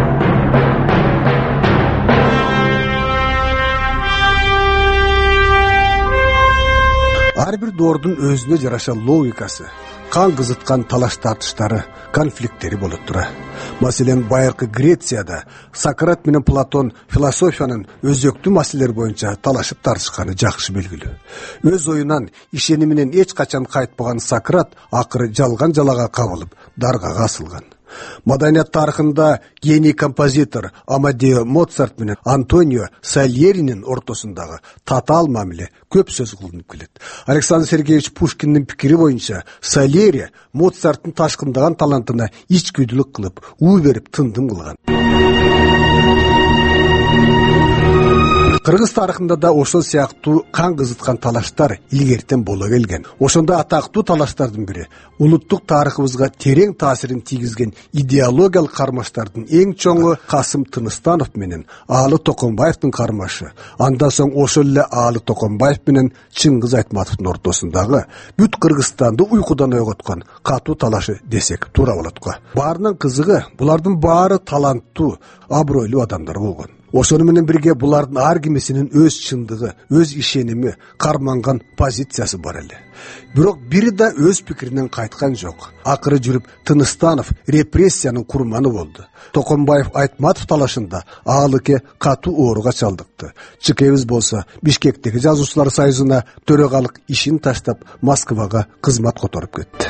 Ар бир доордун өзүнө жараша логикасы, кан кызыткан талаш тартыштары, конфликттери болуп тура. Маселен, байыркы Грецияда Сократ менен Платон философиянын өзөктүү маселелер боюнча талашып тартышканы жакшы белгилүү. Өз оюнан, ишени менен эч качан кайтпаган Сократ акыры жалган жалага кабылып, даргага асылган. Маданият тарыхында гений композитор Амадео Моцарт менен Антонио Сальеринин ортосундагы татаал мамиле көп сөз кылынып келет. Александр Сергеевич Пушкиндин пикири боюнча Сальери Моцарттын ташкындаган талантына ичкүйдүлүк кылып, уу берип тындым кылган. Кыргыз тарыхында да ошол сыяктуу кан кызыткан талаштар илгертен боло келген. Ошондо атактуу талаштардын бири улуттук тарыхыбызга терең таасирин тийгизген идеологиялык кармаштардын эң чоңу Касым Тыныстанов менен Аалы Токонбаевдин кармашы. Андан соң ошол эле Аалы Токонбаев менен Чыңгыз Айтматовдун ортосундагы бүт Кыргызстанды уйкудан ойготкон катуу талашы десек туура болот го. Баарынан кызыгы булардын баары таланттуу, абройлуу адамдар болгон. Ошону менен бирге булардын ар кимисинин өз чындыгы, өз ишеними, карманган позициясы бар эле. Бирок бири да өз пикиринен кайткан жок. Акыры жүрүп Тыныстанов репрессиянын курманы болду. Токонбаев Айтматов талашында Аалыке катуу ооруга чалдыкты. Чыкебиз болсо Бишкектеги жазуучулар союзуна төрагалык ишин таштап Москвага кызмат которуп кетти.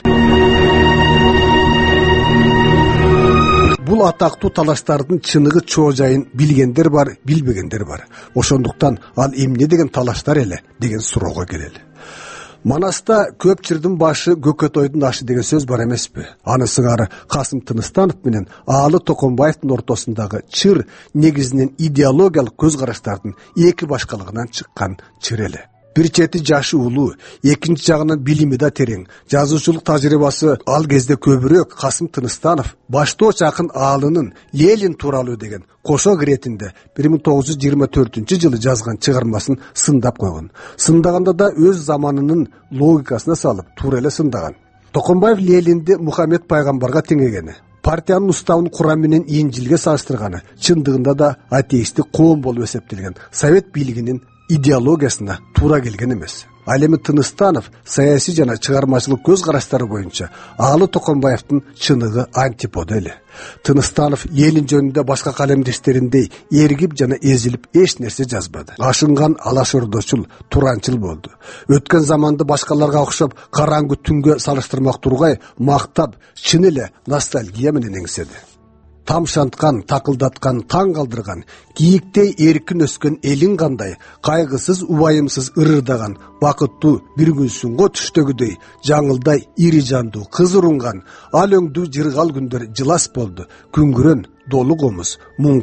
Бул атактуу талаштардын чыныгы чоо жайын билгендер бар, билбегендер бар. Ошондуктан ал эмне деген талаштар эле деген суроого келели. Манаста көп чырдын башы көкөтойдун ашы деген сөз бар эмеспи? Аны сыңары Касым Тыныстанов менен Аалы Токонбаевдин ортосундагы чыр негизинен идеологиялык көз караштардын эки башкалыгынан чыккан чыр эле. Бир чети жашы улуу, экинчи жагынан билими да терең. Жазуучулук тажрыйбасы ал кезде көбүрөөк. Касым Тыныстанов баштооч акын Аалынын Ленин тууралуу деген кошо киретинде 1924-жылы жазган чыгармасын сындап койгон. Сындаганда да өз заманынын логикасына салып туура эле сындаган. Токонбаев Ленинди Мухаммед пайгамбарга теңегени, партиянын уставын Куран менен Инжилге салыштырганы, чындыгында да атеисттик коом болуп эсептелген Совет бийлигинин идеологиясына туура келген эмес. Ал эми Тыныстанов саясий жана чыгармачылык көз караштары боюнча Аалы Токонбаевдин чыныгы антиподу эле. Тыныстанов Ленин жөнүндө башка калемдештериндей эргип жана эзилип эч нерсе жазбады. Ашынган алашордочул, туранчыл болду. Өткөн заманды башкаларга окшоп караңгы түнгө салыштырмак тургай мактап, чын эле ностальгия менен эңседи. Тамшанткан, такылдаткан, таң калдырган, кийиктей эркин өскөн элиң кандай, кайгысыз, убайымсыз ырырдаган, бакыттуу бир күнсүн го түштөгүдөй, жаңылдай ири жандуу кыз урунган, ал өңдүү жыргал күндөр жылас болду, күңгүрөн, долу комуз,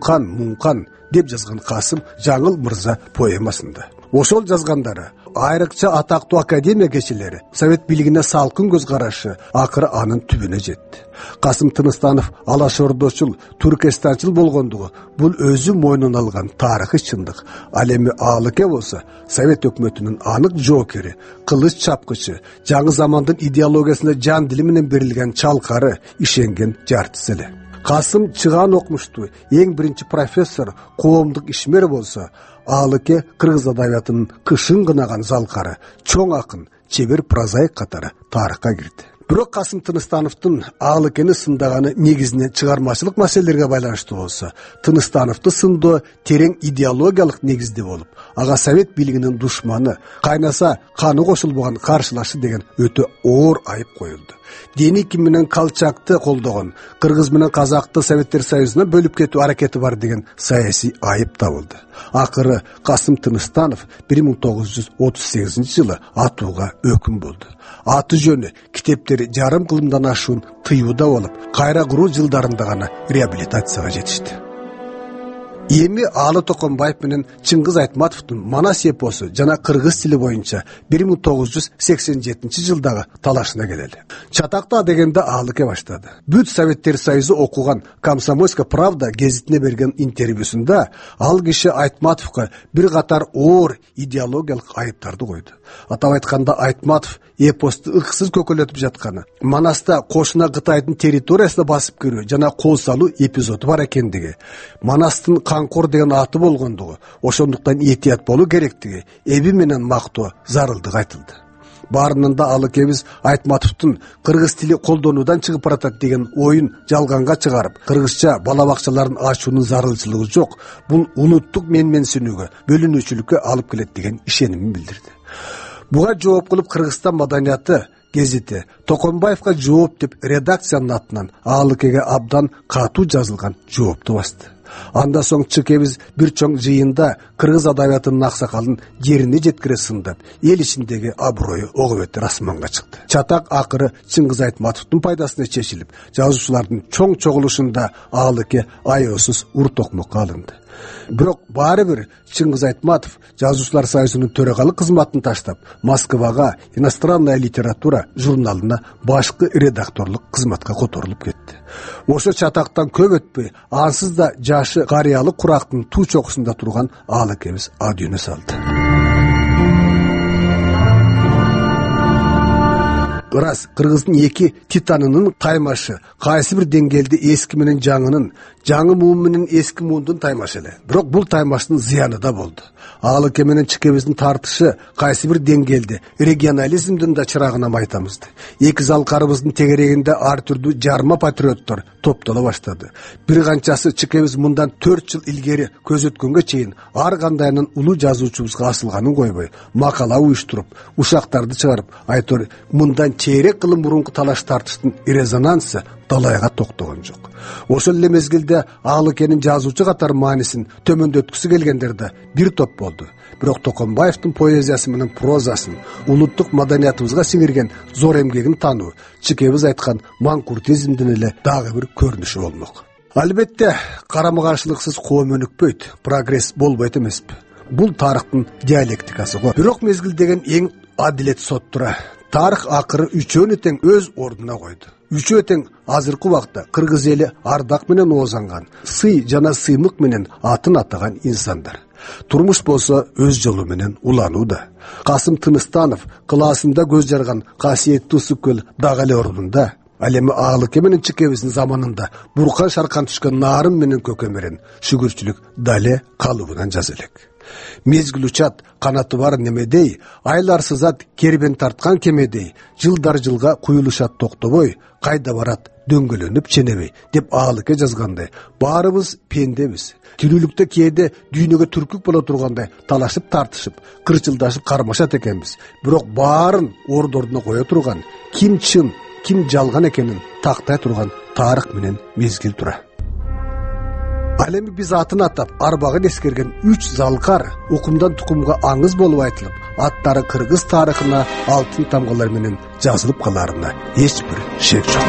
муңкан деп жазган Касым Жаңыл мырза поэмасында. Ошол жазгандары, айрыкча атактуу академия кечилери, Совет бийлигине салкын көз карашы акыры анын түбүнө жетти. Касым Тыныстанов алашордочул, түркестанчыл болгондугу бул өзү мойнуна алган тарыхый чындык. Ал эми Аалыке болсо Совет өкмөтүнүн анык жоокери, кылыч чапкычы, жаңы замандын идеологиясына жан дили менен берилген чалкары, ишенген жартысы эле. Касым чыгаан окумуштуу, эң биринчи профессор, коомдук ишмер болсо, Аалыке кыргыз адабиятынын кышын кынаган залкары, чоң акын, чебер прозаик катары тарыхка кирди. Бирок Касым Тыныстановдун Аалыкени сындаганы негизинен чыгармачылык маселелерге байланыштуу болсо, Тыныстановду сындоо терең идеологиялык негизде болуп, ага Совет бийлигинин душманы, кайнаса каны кошулбаган каршылашы деген өтө оор айып коюлду. Деники менен Колчакты колдогон, кыргыз менен казакты Советтер Союзуна бөлүп кетүү аракети бар деген саясий айып табылды. Акыры Касым Тыныстанов 1938-жылы атууга өкүм болду. Аты жөнү, китептери жарым кылымдан ашуун тыюуда болуп, кайра куруу жылдарында гана реабилитацияга жетишти. Эми Аалы Токонбаев менен Чыңгыз Айтматовдун Манас эпосу жана кыргыз тили боюнча 1987-жылдагы талашына келели. Чатакта дегенде Аалыке баштады. Бүт Советтер Союзу окуган Комсомольская правда гезитине берген интервьюсунда ал киши Айтматовго бир катар оор идеологиялык айыптарды койду. Атап айтканда Айтматов эпосту ыксыз көкөлөтүп жатканы, Манаста кошуна Кытайдын территориясына басып кирүү жана кол салуу эпизоду бар экендиги, Манастын Канкор деген аты болгондугу, ошондуктан этият болуу керектиги, эби менен мактоо зарылдыгы айтылды. Баарынан да Аалыкебиз Айтматовдун кыргыз тили колдонуудан чыгып баратат деген оюн жалганга чыгарып, кыргызча бала бакчаларын ачуунун зарылчылыгы жок, бул улуттук менменсинүүгө, бөлүнүүчүлүккө алып келет деген ишенимин билдирди. Буга жооп кылып Кыргызстан маданияты гезити Токонбаевга жооп деп редакциянын атынан Аалыкеге абдан катуу жазылган жоопту басты. Анда соң Чыкебиз бир чоң жыйында кыргыз адабиятынын аксакалын жерине жеткире сындап, эл ичиндеги аброю огобеттер асманга чыкты. Чатак акыры Чыңгыз Айтматовдун пайдасына чечилип, жазуучулардын чоң чогулушунда Аалыке аеосуз ур токмокко алынды. Бирок баары бир Чыңгыз Айтматов Жазуучулар союзунун төрагалык кызматын таштап, Москвага иностранная литература журналына башкы редакторлук кызматка которулуп кетти. Ошо чатактан көп өтпөй, ансыз да жашы карыялык курактын туу чокусунда турган Аалыкебиз адүйнө салды. Рас, Кыргыздын эки титанынын таймашы, кайсы бир деңгээлде эски менен жаңынын, жаңы муун менен эски муундун таймашы эле. Бирок бул таймаштын зыяны да болду. Аалыке менен Чыкебиздин тартышы кайсы бир деңгээлде регионализмдин да чырагына майтамызды. Эки залкарыбыздын тегерегинде ар түрдүү жарма патриоттор топтоло баштады. Бир канчасы Чыкебиз мындан 4 жыл илгери көз өткөнгө чейин ар кандайнын улуу жазуучубузга асылганын койбой, макала уюштуруп, ушактарды чыгарып, айтор мындан чейрек кылым мурунку талаш тартыштын резонансы далайга токтогон жок. Ошол эле мезгилде Аалыкенин жазуучу катар маанисин төмөндөткүсү келгендерде бир топ болду. Бирок Токонбаевдин поэзиясы менен прозасын, улуттук маданиятыбызга сиңирген зор эмгегин таануу, Чыкебиз айткан манкуртизмдин эле дагы бир көрүнүшү болмок. Албетте, карама-каршылыксыз коом өнүкпөйт, прогресс болбойт эмеспи. Бул тарыхтын диалектикасы го. Бирок мезгил деген эң адилет соттура. Тарых акыры үчөөнү тең өз ордуна койду. Үчөө тең азыркы убакта кыргыз эли ардак менен оозанган, сый жана сыймык менен атын атаган инсандар. Турмуш болсо өз жолу менен уланууда. Касым Тыныстанов кылаасында көз жарган касиеттүү Суккөл дагы эле ордунда. Ал эми Аалыке менен Чыкебиздин заманында буркан шаркан түшкөн Нарын менен Көкөмөрөн шүгүрчүлүк дале калыбынан жаза элек. Мезгил учат, канаты бар немедей, айлар сызат кербен тарткан кемедей, жылдар жылга куюлушат токтобой, кайда барат дөңгөлөнүп ченебей, деп Аалыке жазгандай, баарыбыз пендебиз. Тирүүлүктө кээде дүйнөгө түркүк боло тургандай талашып тартышып, кырчылдашып кармашат экенбиз. Бирок баарын ордуна кое турган, ким чын, ким жалган экенин тактай турган тарых менен мезгил тура. Ал эми биз атын атап, арбагын эскерген 3 залкар укумдан тукумга аңыз болуп айтылып, аттары кыргыз тарыхына алтын тамгалар менен жазылып каларына эч бир шек жок.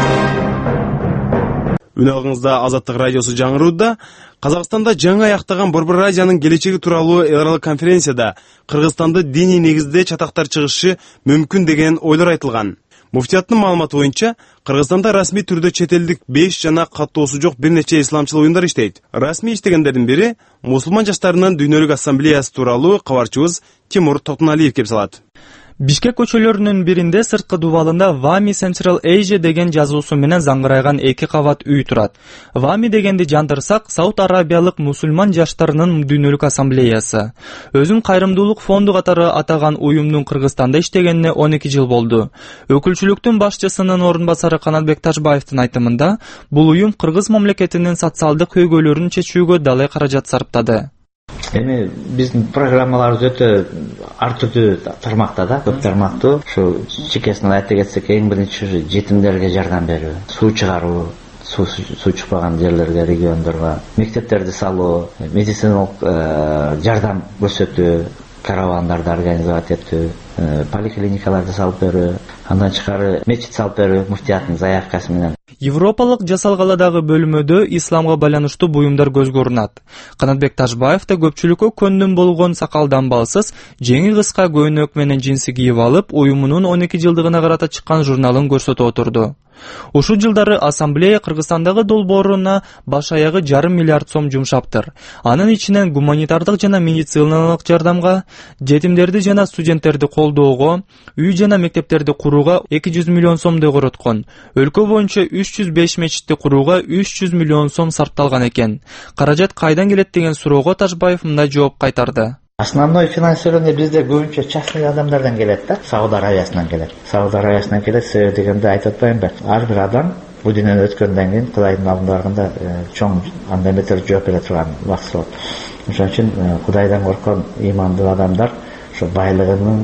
Үн алгыңызда Азаттык радиосу жаңырууда. Казакстанда жаңы аяктаган Борбор радионун келечеги тууралуу эл аралык конференцияда Кыргызстанды диний негизде чатактар чыгышы мүмкүн деген ойлор айтылган. Муфтияттын маалыматы боюнча, Кыргызстанда расмий түрдө чет элдик 5 жана каттоосу жок бир нече исламчыл уюмдар иштейт. Расмий иштегендердин бири мусулман жаштарынын дүйнөлүк ассамблеясы тууралуу кабарчыбыз Тимур Токтуналиев кеп салат. Бишкек көчөлөрүнүн биринде сырткы дубалында Вами Central Asia деген жазуусу менен заңгырайган 2 кабат үй турат. Вами дегенди жандырсак, Сауд Арабиялык мусулман жаштарынын дүйнөлүк ассамблеясы. Өзүн кайрымдуулук фонду катары атаган уюмдун Кыргызстанда иштегенине 12 жыл болду. Өкүлчүлүктүн башчысынын орун басары Канатбек Тажбаевдин айтымында, бул уюм Кыргыз мамлекетинин социалдык көйгөйлөрүн чечүүгө далай каражат сарптады. Эми биздин программаларыбыз өтө ар түрдүү тармакта да, көп тармактуу. Ушу чекесин айта кетсек, эң биринчи жетимдерге жардам берүү, суу чыгаруу, суу чыкпаган жерлерге, региондорго, мектептерди салуу, медициналык жардам көрсөтүү, каравандарды организовать этүү, поликлиникаларды салып берүү, андан тышкары мечит салып берүү муфтияттын заявкасы менен. Европалык жасалгаладагы бөлмөдө исламга байланыштуу буюмдар көзгө урунат. Канатбек Тажбаев да көпчүлүккө көндүм болгон сакалдан балсыз, жеңи кыска көйнөк менен жинси кийип алып, уюмунун 12 жылдыгына карата чыккан журналын көрсөтүп отурду. Ушул жылдары ассамблея Кыргызстандагы долбооруна баш аягы 1,5 миллиард сом жумшаптыр. Анын ичинен гуманитардык жана медициналык жардамга, жетимдерди жана студенттерди колдоого, үй жана мектептерди курууга 200 миллион сомдой короткон. Өлкө боюнча 305 мечитти курууга 300 миллион сом сарпталган экен. Каражат кайдан келет деген суроого Тажбаев мындай жооп кайтарды. Основной финансирование бизде көбүнчө частный адамдардан келет да, Сауд Арабиясынан келет. Сауд Арабиясынан келет, себеби дегенде айтып атпаймынбы? Ар бир адам бул дүйнөнү өткөндөн кийин Кудайдын алдында барганда чоң андай метр жооп бере турган убакыт болот. Ошон үчүн Кудайдан корккон ыймандуу адамдар ошо байлыгынын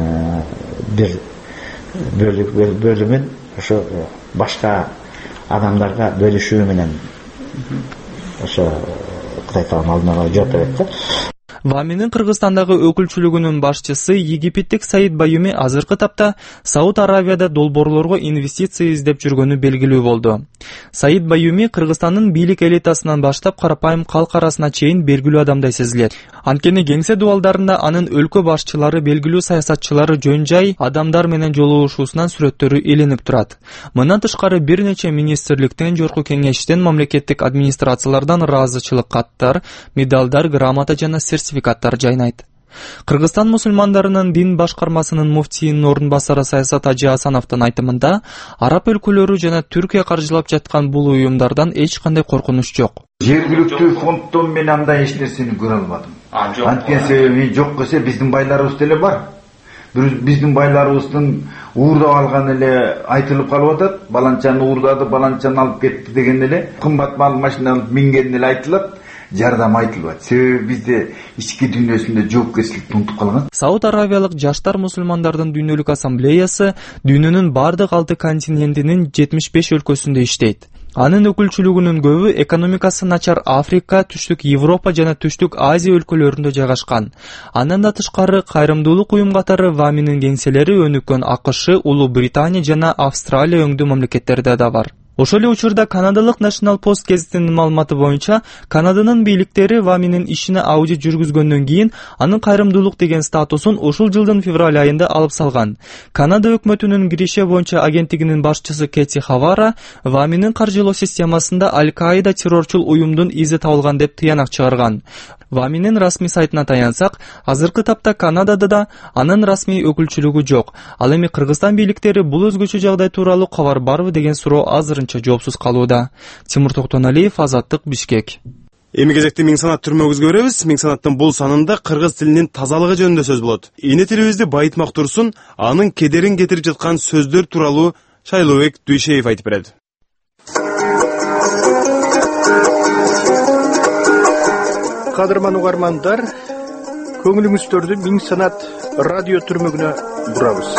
бир бөлүмүн ошо башка адамдарга бөлүшүү менен ошо Кудай таалам алдына жооп берет да. ВАМИнин Кыргызстандагы өкүлчүлүгүнүн башчысы египеттик Саид Баюми азыркы тапта Сауд Аравияда долбоорлорго инвестиция издеп жүргөнү белгилүү болду. Саид Баюми Кыргызстандын бийлик элитасынан баштап карапайым калк арасына чейин белгилүү адамдай сезилет. Анткени кеңсе дубалдарында анын өлкө башчылары, белгилүү саясатчылары жөн-жай адамдар менен жолугушуусунан сүрөттөрү илинип турат. Мындан тышкары бир нече министрликтен, жогорку кеңештен, мамлекеттик администрациялардан ыраазычылык каттар, медалдар, грамота жана сертификаттар жайнайт. Кыргызстан мусулмандарынын дин башкармасынын муфтийинин орун басары Саясат Ажы Асановдун айтымында, араб өлкөлөрү жана Түркия каржылап жаткан бул уюмдардан эч кандай коркунуч жок. Жергиликтүү фонддон мен андай эч нерсени көрө албадым. Анткени себеби жок десе биздин байларыбыз деле бар. Биздин байларыбыздын уурдап алган эле айтылып калып атат. Баланчаны уурдады, баланчаны алып кетти деген эле, кымбат мал машинаны минген эле айтылат. Жардам айтылбайт. Себеби бизде ички дүйнөсүндө жоопкерчиликти унутуп калган. Сауд Аравиялык жаштар мусулмандардын дүйнөлүк ассамблеясы дүйнөнүн бардык 6 континентинин 75 өлкөсүндө иштейт. Анын өкүлчүлүгүнүн көбү экономикасы начар Африка, Түштүк Европа жана Түштүк Азия өлкөлөрүндө жайгашкан. Андан да тышкары кайрымдуулук уюм катары ВАМИнин кеңселери өнүккөн АКШ, Улуу Британия жана Австралия өңдүү мамлекеттерде да бар. Ошол эле учурда канадалык National Post гезитинин маалыматы боюнча, Канаданын бийликтери ВАМИнин ишине аудит жүргүзгөндөн кийин анын кайрымдуулук деген статусун ушул жылдын февраль айында алып салган. Канада өкмөтүнүн киреше боюнча агенттигинин башчысы Кэти Хавара ВАМИнин каржылоо системасында Аль-Каида террорчул уюмдун изи табылган деп тыянак чыгарган. ВАМИнин расмий сайтына таянсак, азыркы тапта Канадада да анын расмий өкүлчүлүгү жок. Ал эми Кыргызстан бийликтери бул өзгөчө жагдай тууралуу кабар барбы деген суроо азырынча жоопсуз калууда. Тимур Токтоналиев, Азаттык, Бишкек. Эми кезекте Миң Санат түрмөгүзгө өрөбүз. Миң Санаттын бул санында кыргыз тилинин тазалыгы жөнүндө сөз болот. Эне тилибизди байытмак турсун, анын кедерин кетирип жаткан сөздөр тууралуу Шайлообек Дүйшеев айтып берет. Кадырман угармандар, көңүлүңүздөрдү Миң Санат радио түрмөгүнө бурабыз.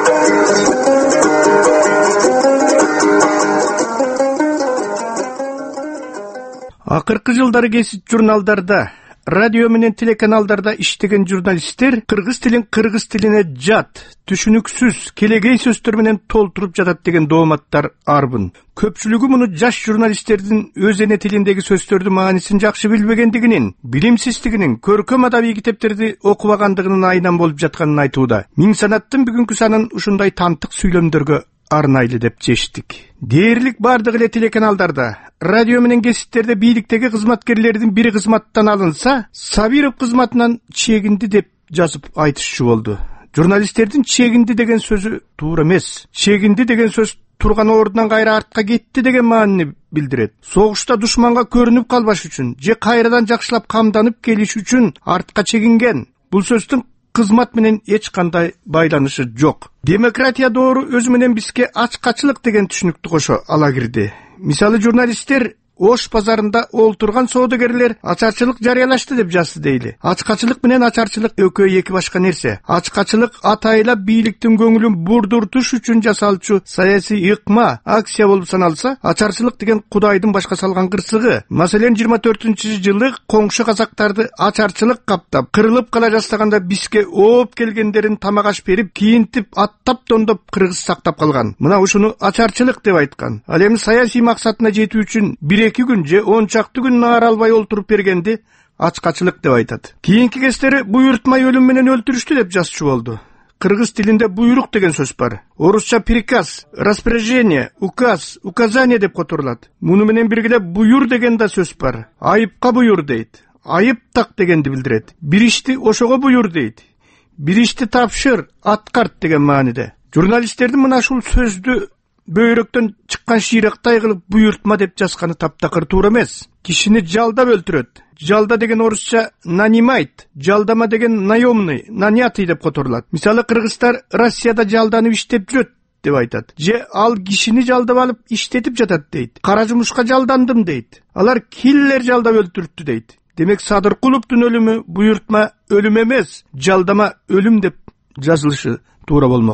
Акыркы жылдары кесип журналдарда, радио менен телеканалдарда иштеген журналисттер кыргыз тилине жат, түшүнүксүз, келегей сөздөр менен толтуруп жатат деген дооматтар арбын. Көпчүлүгү муну жаш журналисттердин өз эне тилиндеги сөздөрдүн маанисин жакшы билбегендигинин, билимсиздигинин, көркөм адабий китептерди окубагандыгынын айынан болуп жатканын айтууда. Миң Санаттын бүгүнкү санын ушундай тантык сүйлөмдөргө арнайлы деп чечтик. Дээрлик бардык эле телеканалдарда, радио менен гезиттерде бийликтеги кызматкерлердин бири кызматтан алынса, Сабиров кызматынан чегинди деп жазып айтышчу болду. Журналисттердин чегинди деген сөзү туура эмес. Чегинди деген сөз турган ордунан кайра артка кетти деген маанини билдирет. Согушта душманга көрүнүп калбаш үчүн же кайрадан жакшылап камданып келиш үчүн артка чегинген. Бул сөздүн кызмат менен эч кандай байланышы жок. Демократия доору өзү менен бизге ачкачылык деген түшүнүктү кошо ала кирди. Мисалы журналисттер Ош базарында олтурган соодагерлер ачарчылык жарыялашты деп жазды дейли. Ачкачылык менен ачарчылык экөө эки башка нерсе. Ачкачылык атайлап бийликтин көңүлүн бурдуртуш үчүн жасалчу саясий ыкма, акция болуп саналса, ачарчылык деген Кудайдын башка салган кырсыгы. Маселен 24-жылы коңшу казактарды ачарчылык каптап, кырылып кала жаздаганда бизге ооп келгендерин тамак аш берип, кийинтип, аттап тондоп кыргыз сактап калган. Мына ушуну ачарчылык деп айткан. Ал эми саясий максатына жетүү үчүн 1-2 күн же 10 чакты күн наар албай олтуруп бергенди ачкачылык деп айтат. Кийинки кездери буйртмай өлүм менен өлтүрүштү деп жазчу болду. Кыргыз тилинде буйрук деген сөз бар. Орусча приказ, распоряжение, указ, указание деп которулат. Муну менен бирге буюр деген да сөз бар. Айыпка буюр дейт. Айып так дегенди билдирет. Бир ишти ошого буюр дейт. Бир ишти тапшыр, аткарт деген мааниде. Журналисттердин мына ушул сөздү бөйрөктөн чыккан шийрактай кылып буйртма деп жазганы таптакыр туура эмес. Кишини жалдап өлтүрөт. Жалда деген орусча нанимайт, жалдама деген наемный, нанятый деп которулат. Мисалы кыргыздар Россияда жалданып иштеп жүрөт деп айтат. Же ал кишини жалдап алып иштетип жатат дейт. Кара жумушка жалдандым дейт. Алар киллер жалдап өлтүрүптү дейт. Демек Садыркуловдун өлүмү буйртма өлүм эмес, жалдама өлүм деп жазылышы туура болмок.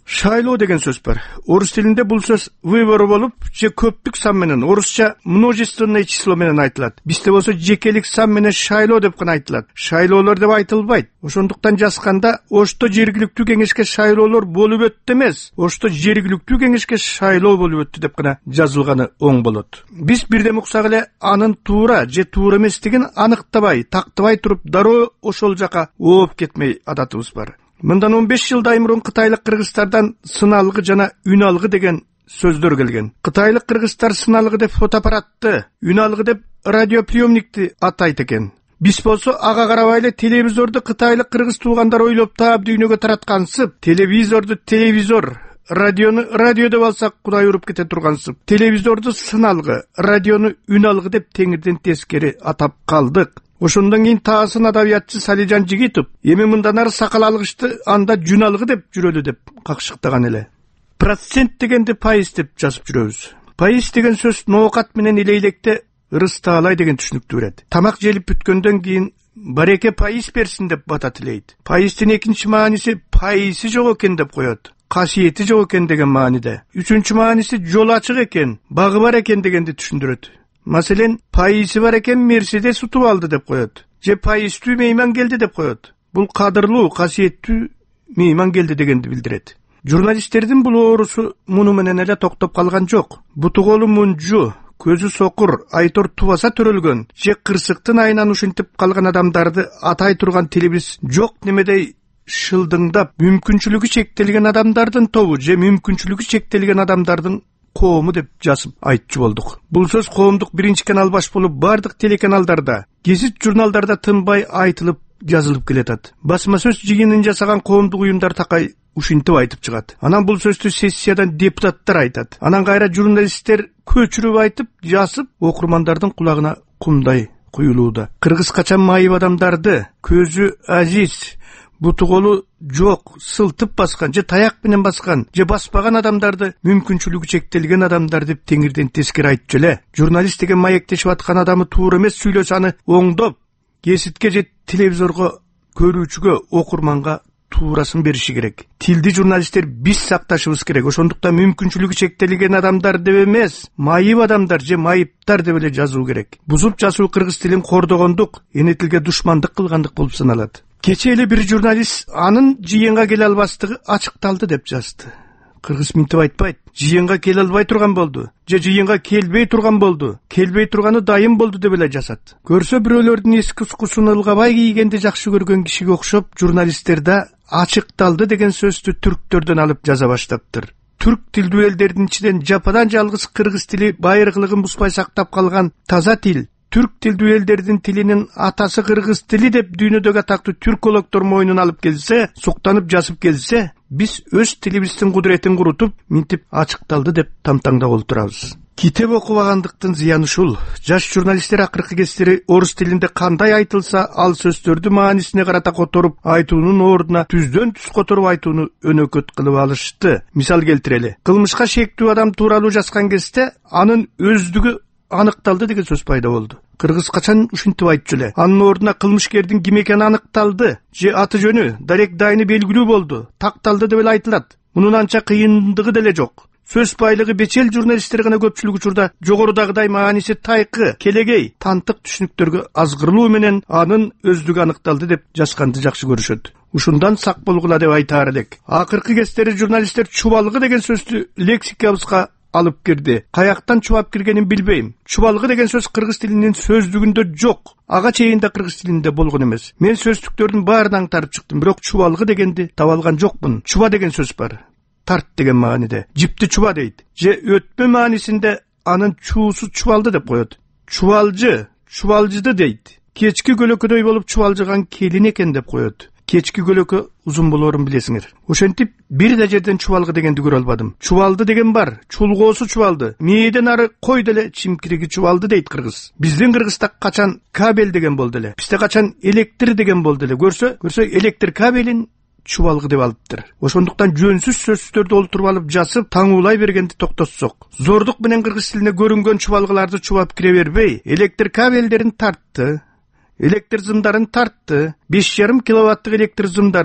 Шайлоо деген сөз бар. Орус тилинде бул сөз выбор болуп, же көптүк сан менен, орусча множественное число менен айтылат. Бизде болсо жекелик сан менен шайлоо деп гана айтылат. Шайлоолор деп айтылбайт. Ошондуктан жазганда ошто жергиликтүү кеңешке шайлоолор болуп өттү эмес, ошто жергиликтүү кеңешке шайлоо болуп өттү деп гана жазылганы оң болот. Биз бирден уксак эле анын туура же туура эместигин аныктабай, тактабай туруп дароо ошол жака ооп кетмей адатыбыз бар. Мындан 15 жылдай мурун кытайлык кыргыздардан сыналгы жана үн алгы деген сөздөр келген. Кытайлык кыргыздар сыналгы деп фотоаппаратты, үн алгы деп радиоприемникти атайт экен. Биз болсо ага карабай эле телевизорду кытайлык кыргыз туугандар ойлоп таап дүйнөгө тараткансып, телевизорду телевизор, радиону радио деп алсак кудай уруп кете тургансып, телевизорду сыналгы, радиону үн алгы деп теңирден тескери атап калдык. Ошондон кийин таасын адабиятчы Салижан Жигитов эми мындан ары сакал алгычты анда жүн алгы деп жүрөлү деп какшыктаган эле. Процент дегенди пайыз деп жазып жүрөбүз. Пайыз деген сөз ноокат менен илейлекте ырыстаалай деген түшүнүктү берет. Тамак желип бүткөндөн кийин бареке пайыз берсин деп бата тилейт. Пайыздын экинчи мааниси пайызы жок экен деп коет. Касиети жок экен деген мааниде. Үчүнчү мааниси жол ачык экен, багы бар экен дегенди түшүндүрөт. Маселен, пайызы бар экен Мерседес утуп алды деп коет. Же пайыздуу мейман келди деп коет. Бул кадырлуу, касиеттүү мейман келди дегенди билдирет. Журналисттердин бул оорусу муну менен эле токтоп калган жок. Буту колу мунжу, көзү сокур, айтор тубаса төрөлгөн, же кырсыктын айынан ушинтип калган адамдарды атай турган телебиз жок немедей шылдыңдап, мүмкүнчүлүгү чектелген адамдардын тобу же мүмкүнчүлүгү чектелген адамдардын коому деп жазып айтчу болдук. Бул сөз коомдук биринчи канал баш болуп бардык телеканалдарда, гезит журналдарда тынбай айтылып, жазылып келатат. Басма сөз жыйынын жасаган коомдук уюмдар такай ушинтип айтып чыгат. Анан бул сөздү сессиядан депутаттар айтат. Анан кайра журналисттер көчүрүп айтып, жазып, окурмандардын кулагына кумдай куюлууда. Кыргыз качан майып адамдарды, көзү азиз, буту колу жок, сылтып баскан, же таяк менен баскан, же баспаган адамдарды мүмкүнчүлүгү чектелген адамдар деп теңирден тескери айтчу эле. Журналист деген маектешип аткан адамы туура эмес сүйлөсө аны оңдоп, кеситке же телевизорго көрүүчүгө, окурманга туурасын бериши керек. Тилди журналисттер биз сакташыбыз керек. Ошондуктан мүмкүнчүлүгү чектелген адамдар деп эмес, майып адамдар же майыптар деп эле жазуу керек. Бузуп жазуу кыргыз тилин кордогондук, эне тилге душмандык кылгандык болуп саналат. Кече эле бир журналист анын жыйынга келе албастыгы ачыкталды деп жазды. Кыргыз минтип айтпайт. Жыйынга келе албай турган болду, же жыйынга келбей турган болду, келбей турганы дайым болду деп эле жазат. Көрсө бирөөлөрдүн эски ускусун ылгабай кийгенди жакшы көргөн кишиге окшоп, журналисттер да ачыкталды деген сөздү түрктөрдөн алып жаза баштаптыр. Түрк тилдүү элдердин ичинен жападан жалгыз кыргыз тили байыркылыгын бузбай сактап калган таза тил. Түрк тилдүү элдердин тилинин атасы кыргыз тили деп дүйнөдөгү атактуу түркологдор мойнун алып келсе, суктанып жазып келсе, биз өз тилибиздин кудуретин курутуп, минтип ачыкталды деп тамтаңдап олтурабыз. Китеп окубагандыктын зыяны ушул. Жаш журналисттер акыркы кездери орус тилинде кандай айтылса, ал сөздөрдү маанисине карата которуп айтуунун ордуна түздөн түз которуп айтууну өнөкөт кылып алышты. Мисал келтирели. Кылмышка шектүү адам тууралуу жазган кезде анын өздүгү аныкталды деген сөз пайда болду. Кыргыз качан ушинтип айтчу эле. Анын ордуна кылмышкердин ким экени аныкталды, же аты жөнү, дарек дайыны белгилүү болду, такталды деп эле айтылат. Мунун анча кыйындыгы деле жок. Сөз байлыгы бечел журналисттер гана көпчүлүк учурда жогорудагыдай мааниси тайкы, келегей, тантык түшүнүктөргө азгырылуу менен анын өздүгү аныкталды деп жазганды жакшы көрүшөт. Ушундан сак болгула деп айтаар элек. Акыркы кездери журналисттер чубалгы деген сөздү лексикабызга алып кирди. Каяктан чубап киргенин билбейм. Чубалгы деген сөз кыргыз тилинин сөздүгүндө жок. Ага чейин да кыргыз тилинде болгон эмес. Мен сөздүктөрдүн баарынан аңтарып чыктым, бирок чубалгы дегенди таба алган жокмун. Чуба деген сөз бар. Тарт деген мааниде. Жипти чуба дейт. Же өтмө маанисинде анын чуусу чубалды деп коет. Чубалжы, чубалжыды дейт. Кечки көлөкөдөй болуп чубалжыган келин экен деп коет. Кечки көлөкө узун болоорун билесиңер. Ошентип бир да жерден чубалгы дегенди көрө албадым. Чубалды деген бар, чулгоосу чубалды. Мээден ары кой деле чимкириги чубалды дейт кыргыз. Биздин Кыргызда качан кабель деген болду эле. Бизде качан электр деген болду эле. Көрсө электр кабелин чубалгы деп алыптыр. Ошондуктан жөнсүз сөздөрдү олтуруп алып жазып, таңуулай бергенди токтотсок. Зордук менен кыргыз тилине көрүнгөн чубалгыларды чубап кире бербей, электр кабелдерин тартты. Электр зымдарын тартты. 5,5 киловаттык электр зымдарын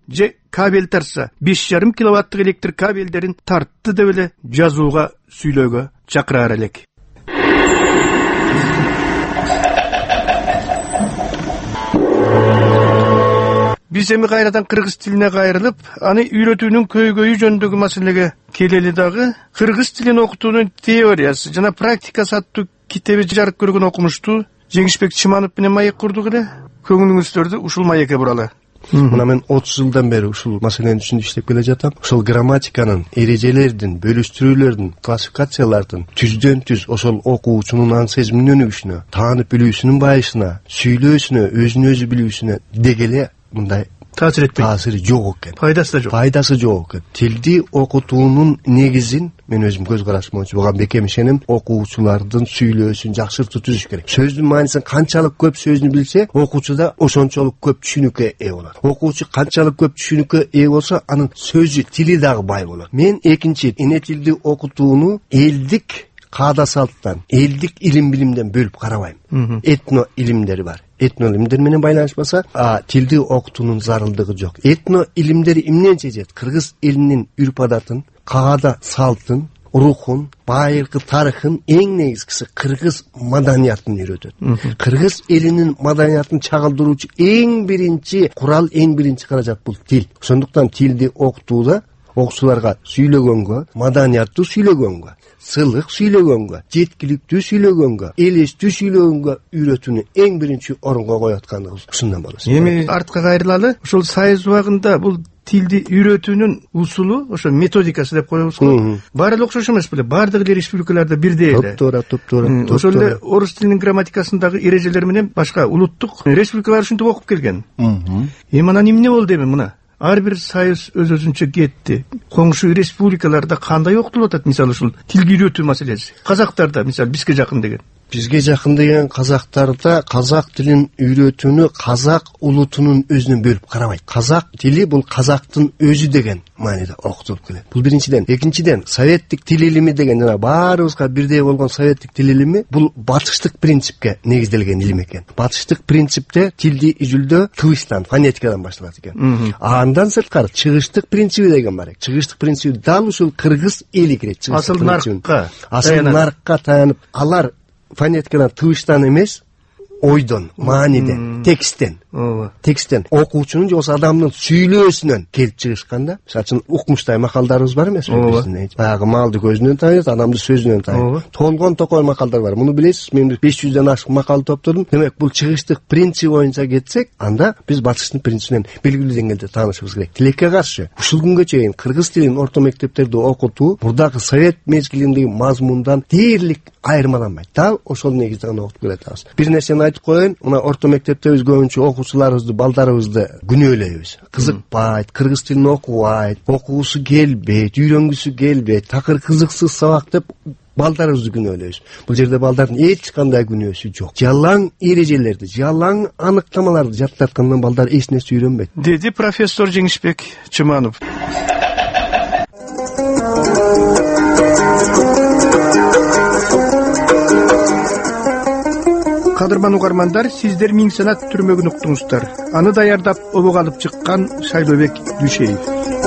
же кабель тарса 5,5 киловаттык электр кабелдерин тартты деп эле жазууга сүйлөөгө чакыраар элек. Биз эми кайрадан кыргыз тилине кайрылып, аны үйрөтүүнүн көйгөйү жөнүндөгү маселеге келели дагы. Кыргыз тилин окутуунун теориясы жана практикасы аттуу китеби жарык көргөн окумушту Жеңишбек Чыманов менен маек курдук эле. Көңүлүңүздөрдү ушул маекке буралы. Мына мен 30 жылдан бери ушул маселени үчүн иштеп келе жатам. Ошол грамматиканын, эрежелердин, бөлүштүрүүлөрдүн, классификациялардын түздөн түз ошол окуучунун аң сезимин өнүгүшүнө, таанып билүүсүнүн байышына, сүйлөөсүнө, өзүн өзү билүүсүнө дегеле мындай таасири жок экен. Пайдасы да жок. Пайдасы жок экен. Тилди окутуунун негизин мен өзүм көз карашым боюнча буга бекем ишенем. Окуучулардын сүйлөөсүн жакшыртып түзүш керек. Сөздүн маанисин канчалык көп сөзүн билсе, окуучу да ошончолук көп түшүнүккө ээ болот. Окуучу канчалык көп түшүнүккө ээ болсо, анын сөзү, тили дагы бай болот. Мен экинчи эне тилди окутууну элдик каада салттан, элдик илим билимден бөлүп карабайм. Этно илимдери бар. Этно илимдер менен байланышпаса, тилди окутуунун зарылдыгы жок. Этно илимдери эмнен чечет? Кыргыз элинин үрп адатын, каада салтын, рухун, байыркы тарыхын, эң негизгиси кыргыз маданиятын үйрөтөт. Кыргыз элинин маданиятын чагылдыруучу эң биринчи курал, эң биринчи каражат бул тил. Ошондуктан тилди окутууда окуучуларга сүйлөгөнгө, маданияттуу сүйлөгөнгө, сылык сүйлөгөнгө, жеткиликтүү сүйлөгөнгө, элестүү сүйлөгөнгө үйрөтүүнү эң биринчи орунга коятканыбыз ушундан болот. Эми артка кайрылалы. Ошол Союз убагында бул тилди үйрөтүүнүн усулу, ошо методикасы деп коебуз го. Баары эле окшош эмес беле? Баардык эле республикаларда бирдей эле. Топтора. Ошол эле орус тилинин грамматикасындагы эрежелер менен башка улуттук республикалар ушинтип окуп келген. Эми анан эмне болду эми мына? Ар бир союз өз-өзүнчө кетти. Коңшу республикаларда кандай окутулуп атат, мисалы ушул тилди үйрөтүү маселеси? Казактарда, мисалы, бизге жакын деген. Бизге жакын деген казактарда казак тилин үйрөтүүнү казак улутунун өзүнөн бөлүп карабайт. Казак тили бул казактын өзү деген мааниде окутулуп келет. Бул биринчиден. Экинчиден, советтик тил илими деген жана баарыбызга бирдей болгон советтик тил илими бул батыштык принципке негизделген илим экен. Батыштык принципте тилди изилдөө тыбыштан, фонетикадан башталат экен. Андан сырткары чыгыштык принципи деген бар экен. Чыгыштык принципи дал ушул кыргыз эли кирет. Асыл нарыкка таянып, алар фонетикадан, тыбыштан эмес, ойдон, мааниден, тексттен, окуучунун же болбосо адамдын сүйлөөсүнөн келип чыгышканда, мисалы үчүн укмуштай макалдарыбыз бар эмеспи? Баягы малды көзүнөн тааныйт, адамды сөзүнөн тааныйт. Толгон токой макалдар бар. Муну билесиз, мен 500дөн ашык макал топтодум. Демек, бул чыгыштык принцип боюнча кетсек, анда биз батыштын принцибинен белгилүү деңгээлде таанышыбыз керек. Тилекке каршы, ушул күнгө чейин кыргыз тилин орто мектептерде окутуу мурдагы совет мезгилиндеги мазмундан дээрлик айырмаланбайт. Дал ошол негизде гана окутуп келатабыз. Бир нерсени айтып коеюн, мына орто мектепте биз көбүнчө окуучуларыбызды, балдарыбызды күнөөлөйбүз. Кызыкпайт, кыргыз тилин окубайт, окугусу келбейт, үйрөнгүсү келбейт, такыр кызыксыз сабак деп балдарыбызды күнөөлөйбүз. Бул жерде балдардын эч кандай күнөөсү жок. Жалаң эрежелерди, жалаң аныктамаларды жаттаткандан балдар эч нерсе үйрөнбөйт, деди профессор Жеңишбек Чыманов. Кадырман угармандар, сиздер Миң Санат түрмөгүн уктуңуздар. Аны даярдап обого алып чыккан Шайлообек Дүйшеев.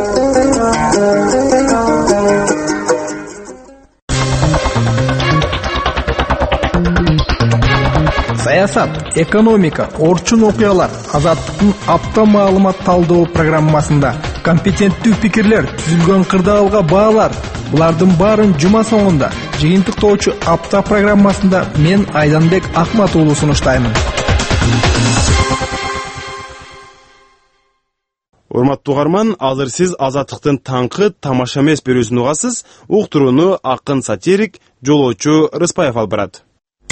Саясат, экономика, орчун окуялар, Азаттыктын апта маалымат талдоо программасында компетенттүү пикирлер, түзүлгөн кырдаалга баалар. Булардын баарын жума соңунда жыйынтыктоочу апта программасында мен Айданбек Акмат уулу сунуштаймын. Урматтуу угарман, азыр сиз Азаттыктын таңкы тамаша эмес берүүсүн угасыз. Уктурууну акын сатирик Жолоочу Рыспаев алып барат.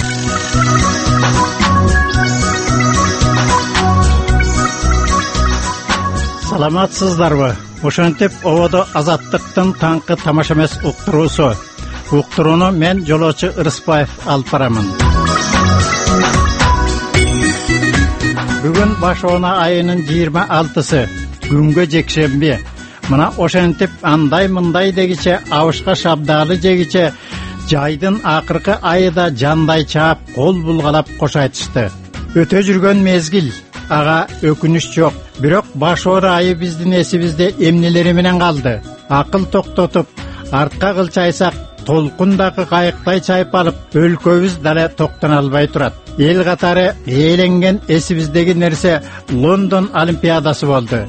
Саламатсыздарбы? Ошентип ободо Азаттыктын таңкы тамаша эмес уктуруусу. Уктурууну мен Жолоочу Рыспаев алып барамын. Бүгүн башоона айынын 26-сы, күнгө жекшемби. Мына ошентип андай-мындай дегиче, абышка шабдаалы жегиче, жайдын акыркы айыда жандай чаап, кол булгалап кош айтышты. Өтө жүргөн мезгил, ага өкүнүч жок. Бирок баш орайы биздин эсибизде эмнелери менен калды. Акыл токтотуп, артка кылчайсак толкундагы кайыктай чайпалып, өлкөбүз дала токтоно албай турат. Эл катары ээленген эсибиздеги нерсе Лондон Олимпиадасы болду.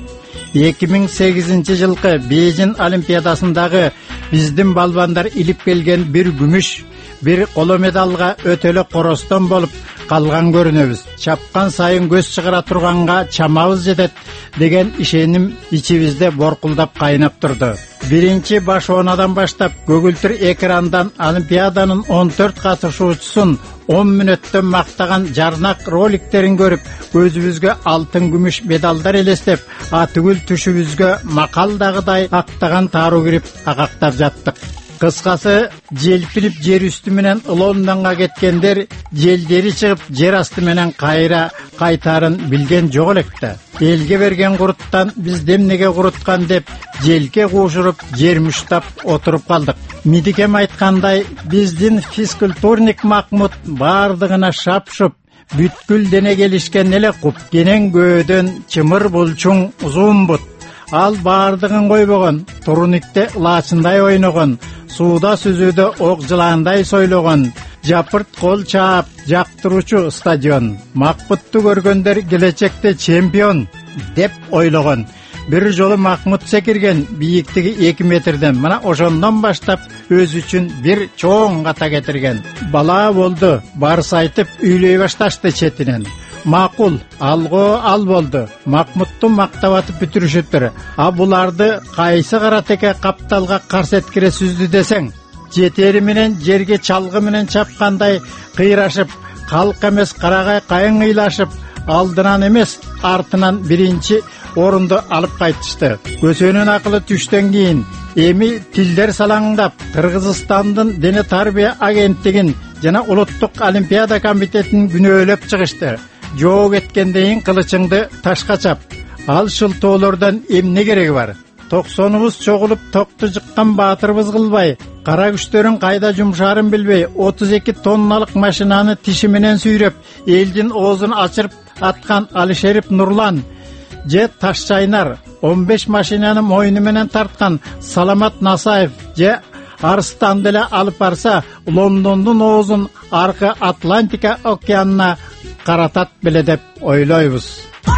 2008 жылкы Бейжин Олимпиадасындагы биздин балбандар илип келген бир күмүш, бир коло медалга өтөлө коростон болуп калган көрүнөбүз. Чапкан сайын көз чыгара турганга чамабыз жетет деген ишеним ичибизде боркулдап кайнап турду. Биринчи баш онадан баштап көгүлтүр экрандан Олимпиаданын 14 катышуучусун 10 мүнөттөн мактаган жарнак роликтерин көрүп, көзүбүзгө алтын күмүш медалдар элестеп, атүгүл түшүбүзгө макалдагыдай актаган таару кирип агактап жаттык. Кыскасы, желпинип жер үстү менен Лондонго кеткендер желдери чыгып, жер асты менен кайра кайтарын билген жок элек да. Элге берген куруттан биз демнеге куруткан деп желке куушуруп, жер муштап отуруп калдык. Мидикем айткандай, биздин физкультурник Макмут бардыгына шапшып, бүткүл дене келишкен эле куп, кенен көөдөн чымыр булчуң узун бут. Ал бардыгын койбогон, туруникте лачындай ойногон, сууда сүзүүдө ок жыландай сойлогон, жапырт кол чаап, жактыруучу стадион. Макмутту көргөндөр келечекте чемпион деп ойлогон. Бир жолу Макмут секирген бийиктиги 2 метрден, мына ошондон баштап өз үчүн бир чоң ката кетирген. Бала болду, барыс айтып үйлөй башташты четинен. Макул, алго ал болду. Макмутту мактап атып бүтүрүшүптүр. А буларды кайсы каратеке капталга каршы эткире сүздү десең, жетери менен жерге чалгы менен чапкандай кыйрашып, калк эмес карагай кайын ыйлашып, алдынан эмес артынан биринчи орунду алып кайтышты. Көсөнүн акылы түштөн кийин эми тилдер салаңдап, Кыргызстандын дене тарбия агенттигин жана улуттук олимпиада комитетин күнөөлөп чыгышты. Жоо кеткендейин кылычыңды ташка чап. Ал шылтоолордон эмне кереги бар? 90-убуз чогулуп токту жыккан баатырбыз кылбай, кара күчтөрүн кайда жумшаарын билбей, 32 тонналык машинаны тиши менен сүйрөп, элдин оозун ачырып аткан Алишерип Нурлан же Ташчайнар, 15 машинаны мойну менен тарткан Саламат Насаев же Арстан деле алып барса, Лондондун оозун аркы Атлантика океанына каратат беле деп ойлойбуз.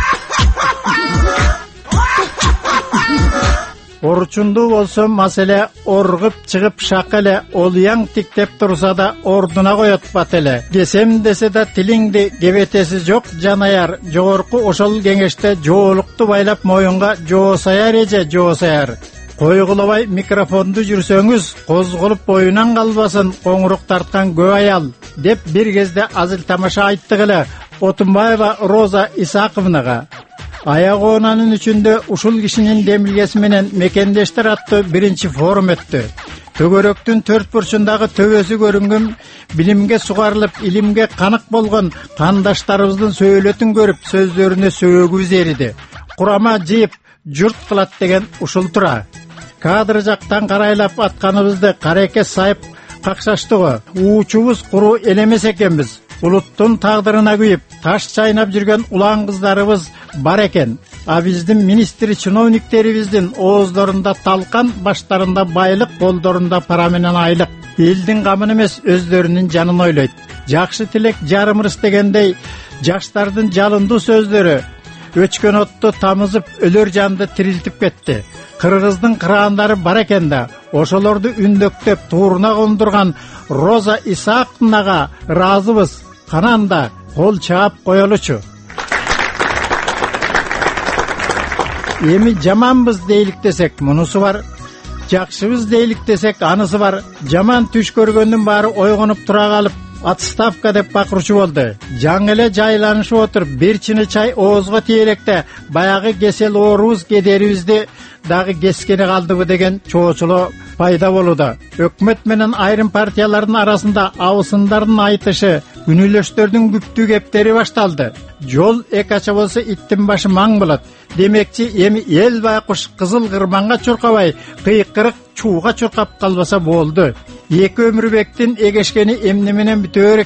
Орчунду болсо маселе оргуп чыгып шак эле, олуяң тиктеп турса да ордуна коет бат эле. Кесем десе да тилиңди кебетеси жок жанаяр. Жогорку ошол кеңеште жоолукту байлап моюнга жоосаяр эже жоосаяр. Койгулабай микрофонду жүрсөңүз, козголуп боюнан калбасын коңурук тарткан көп аял деп бир кезде азыл тамаша айттык эле Отунбаева Роза Исаковнага. Аягонанын үчүндө ушул кишинин демилгеси менен мекендештер аттуу биринчи форум өттү. Төгөрөктүн 4 бурчундагы төбөсү көрүнгөн, билимге сугарылып, илимге канык болгон кандаштарыбыздын сөөлөтүн көрүп, сөздөрүнө сөөгүбүз эриди. Курама жыйып, журт кылат деген ушул тура. Кадр жактан карайлап атканыбызды кареке сайып какшаштыгы. Уучубуз куру элемес экенбиз. Улуттун тагдырына күйүп, таш чайнап жүргөн улан кыздарыбыз бар экен. А биздин министр чиновниктерибиздин ооздорунда талкан, баштарында байлык, колдорунда пара менен айлык. Элдин камын эмес, өздөрүнүн жанын ойлойт. Жакшы тилек жарымырыс дегендей, жаштардын жалындуу сөздөрү өчкөн отту тамызып, өлөр жанды тирилтип кетти. Кыргыздын кыраандары бар экен да, ошолорду үндөктөп тууруна кондурган Роза Исаковнага ыраазыбыз. Кананда кол чаап коелучу. Эми жаманбыз дейлик десек, мунусу бар. Жакшыбыз дейлик десек, анысы бар. Жаман түш көргөндүн баары ойгонуп тура калып, отставка деп бакырчу болду. Жаң эле жайланышып отуруп, бир чыны чай оозго тиелекте баягы кесел оорубуз кедерибизди дагы кескени калдыбы деген чоочулоо пайда болууда. Өкмөт менен айрым партиялардын арасында абысындардын айтышы, күнүлөштөрдүн күптүү кептери башталды. Жол эки ача болсо иттин башы маң болот. Демекчи эми эл байкуш кызыл кырманга чуркабай, кыйкырык чууга чуркап калбаса болду. Эки өмүрбектин эгешкени эмне менен бүтөөр экен?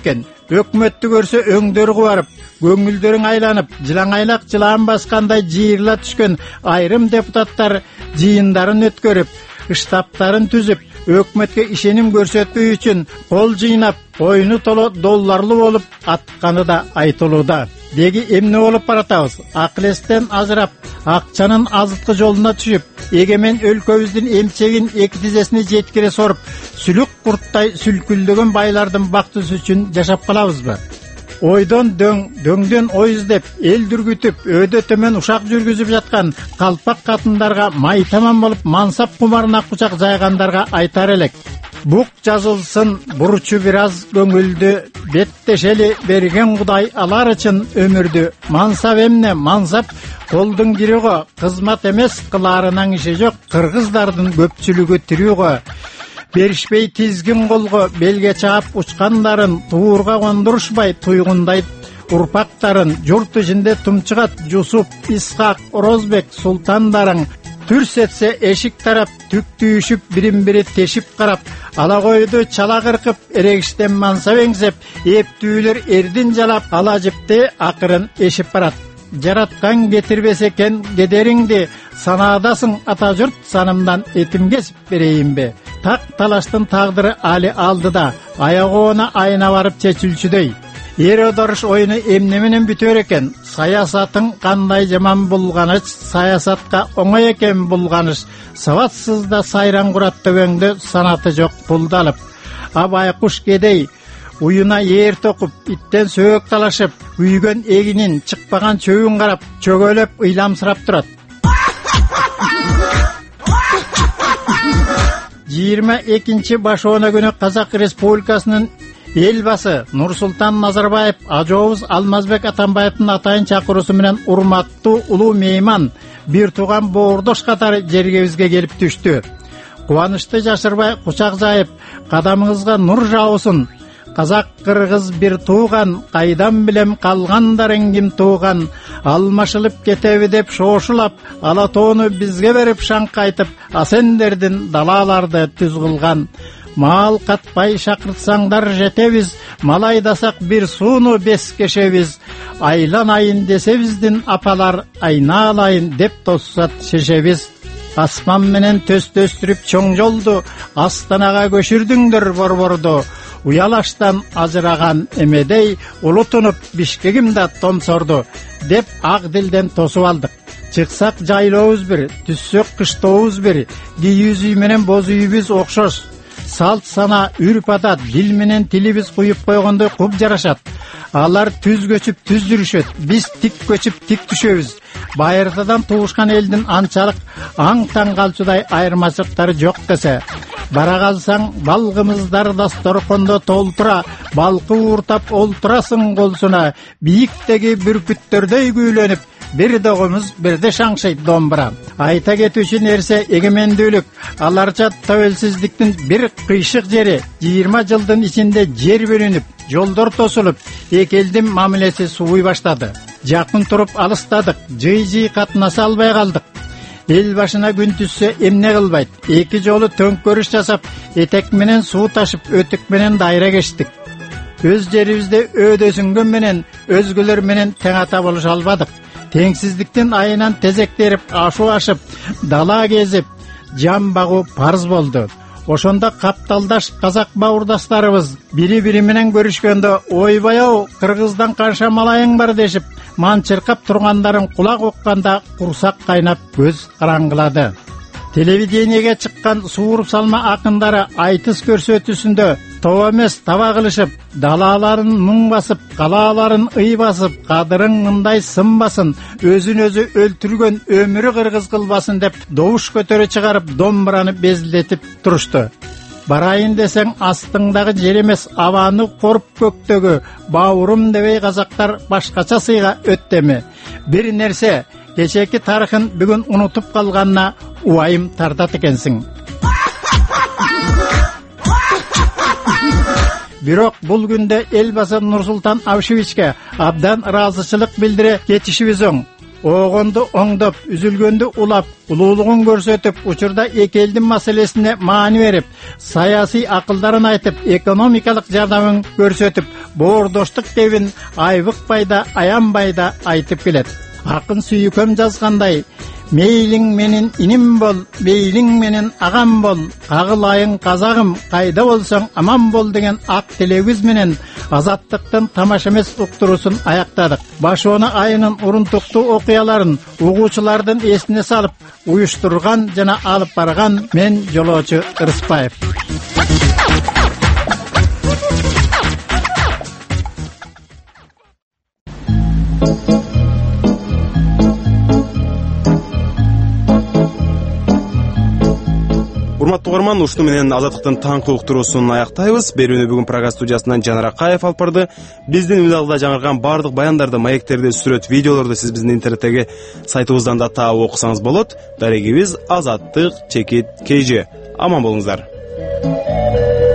өкмөттү көрсө өңдөрү кубарып, көңүлдөрүң айланып, жылаңайлак жылаан баскандай жыйырыла түшкөн айрым депутаттар жыйындарын өткөрүп, штабтарын түзүп, өкмөткө ишеним көрсөтпөө үчүн кол жыйнап, ойну толо долларлуу болуп атканы да айтылууда. Деги эмне болуп баратабыз? Акыл эстен ажырап, акчанын азыткы жолуна түшүп, эгемен өлкөбүздүн эмчегин эки тизесине жеткире соруп, сүлүк курттай сүлкүлдөгөн байлардын бактысы үчүн жашап калабызбы? Ойдон дөңдөн ой издеп, эл дүргүтүп, өйдө төмөн ушак жүргүзүп жаткан калпак катындарга майтаман болуп мансап кумарына кучак жайгандарга айтар элек. Бук жазылсын бурчу бир аз көңүлдү, беттешели берген Кудай алар үчүн өмүрдү. Мансап эмне? Мансап колдун кирүүгө, кызмат эмес кылаарынан иши жок, кыргыздардын көпчүлүгү тирүүгө. Беришпей тизгин колго белге чаап учкандарын, туурга кондурушпай туйгундай урпактарын, журт ичинде тумчугат Жусуп, Исхак, Орозбек султандарың, түрс этсе эшик тарап, түк түйүшүп, бирин-бири тешип карап, ала койду чала кыркып, эрегиштен мансап эңсеп, эптүүлөр эрдин жалап, ала жипти акырын эшип барат. Жараткан кетирбесе экен кедериңди, санаадасың ата журт, санымдан этим кесип берейинби? Так талаштын тагдыры али алдыда, аягоона айна барып чечилчүдөй. Еродорыш оюну эмне менен бүтөр экен? Саясатың кандай жаман булганыч, саясатка оңой экен булганыч. Сабатсызда сайран курат төбөңдө, санаты жок пулду алып. Байкуш кедей уюна ээр токуп, иттен сөөк талашып, үйгөн эгинин, чыкпаган чөбүн карап, чөгөлөп ыйламсырап турат. 22 башоона күнү Казак Республикасынын элбасы Нурсултан Назарбаев ажообуз Алмазбек Атамбаевдин атайын чакыруусу менен урматтуу улуу мейман бир тууган боордош катары жергебизге келип түштү. Кубанычты жашырбай кучак жайып, кадамыңызга нур жаусун. Казак кыргыз бир тууган, кайдан билем калгандарың ким тууган. Алмашылып кетеби деп шошулап, ала тоону бизге берип шаңкайтып, асендердин далаларды түз кылган. Мал катпай шакыртсаңдар жетебиз, мал айдасак бир сууну бес кешебиз. Айланайын десебиздин апалар, айналайын деп тоссат шешебиз. Асман менен төстөстүрүп чоң жолду, Астанага көчүрдүңдөр борборду. Уялаштан ажыраган эмедей, улутунуп Бишкегим да томсорду, деп ак дилден тосуп алдык. Чыксак жайлообуз бир, түссөк кыштообуз бир, кийүүз үй менен боз үйүбүз окшош. Салт сана, үрп адат, дил менен тилибиз куюп койгондой куп жарашат. Алар түз көчүп түз жүрүшөт, биз тик көчүп тик түшөбүз. Байыртадан туушкан элдин анчалык аң-таң калчудай айырмачылыктары жок десе. Бара калсаң балгымыздар дасторкондо толтура, балкы ууртап олтурасың колсуна, бийиктеги бүркүттөрдөй күүлөнүп, бир догумуз бирде шаңшыйт домбура. Айта кетүүчү нерсе эгемендүүлүк, аларча тәуелсиздиктин бир кыйшык жери 20 жылдын ичинде жер бөлүнүп, жолдор тосулуп, эки элдин мамилеси сууй баштады. Жакын туруп алыстадык, жый катнаша албай калдык. Эл башына күн түссө эмне кылбайт? Эки жолу төңкөрүш жасап, этек менен суу ташып, өтүк менен дайра кечтик. Өз жерибизде өйдөсүнгөн менен өзгөлөр менен тең ата болуша албадык. Теңсиздиктин айынан тезектерип, ашу ашып, дала кезип, жан багуу парз болду. Ошондо капталдаш казак бауырдастарыбыз бири-бири менен көрүшкөндө, ойбай-ау, кыргыздан канча малайың бар дешип, манчыркап тургандарын кулак укканда курсак кайнап көз караңгылады. Телевидениеге чыккан сууруп салма акындары айтыс көрсөтүүсүндө тоба эмес таба кылышып, далаларын муң басып, калааларын ый басып, кадырың мындай сынбасын, өзүн өзү өлтүргөн өмүрү кыргыз кылбасын деп добуш көтөрө чыгарып, домбураны безилдетип турушту. Барайын десең астыңдагы жер эмес, абаны коруп көктөгү, бауырым дебей казактар башкача сыйга өттөмү. Бир нерсе, кечеки тарыхын бүгүн унутуп калганына убайым тартат экенсиң. Бирок бул күндө элбасы Нурсултан Абишевичке абдан ыраазычылык билдире кетишибиз оң. оогонду оңдоп, үзүлгөндү улап, улуулугун көрсөтүп, учурда эки элдин маселесине маани берип, саясий акылдарын айтып, экономикалык жардамын көрсөтүп, боордоштук тебин айбыкпай да, аянбай да айтып келет. Акын Сүйүкөм жазгандай: мейлиң менин иним бол, мейлиң менин агам бол, кагылайын казагым, кайда болсоң аман бол деген ак тилегибиз менен азаттыктын тамаша эмес уктуруусун аяктадык. Башоона айынын урунтуктуу окуяларын угуучулардын эсине салып, уюштурган жана алып барган мен жолоочу Ырыспаев. Урматтуу угарман, ушуну менен Азаттыктын таңкы уктуруусун аяктайбыз. Берүүнү бүгүн программа студиясынан Жанар Акаев алып барды. Биздин үналда жаңырган бардык баяндарды, маектерди, сүрөт, видеолорду сиз биздин интернеттеги сайтыбыздан да таап окусаңыз болот. Дарегибиз Азаттык _KG. Аман болуңуздар.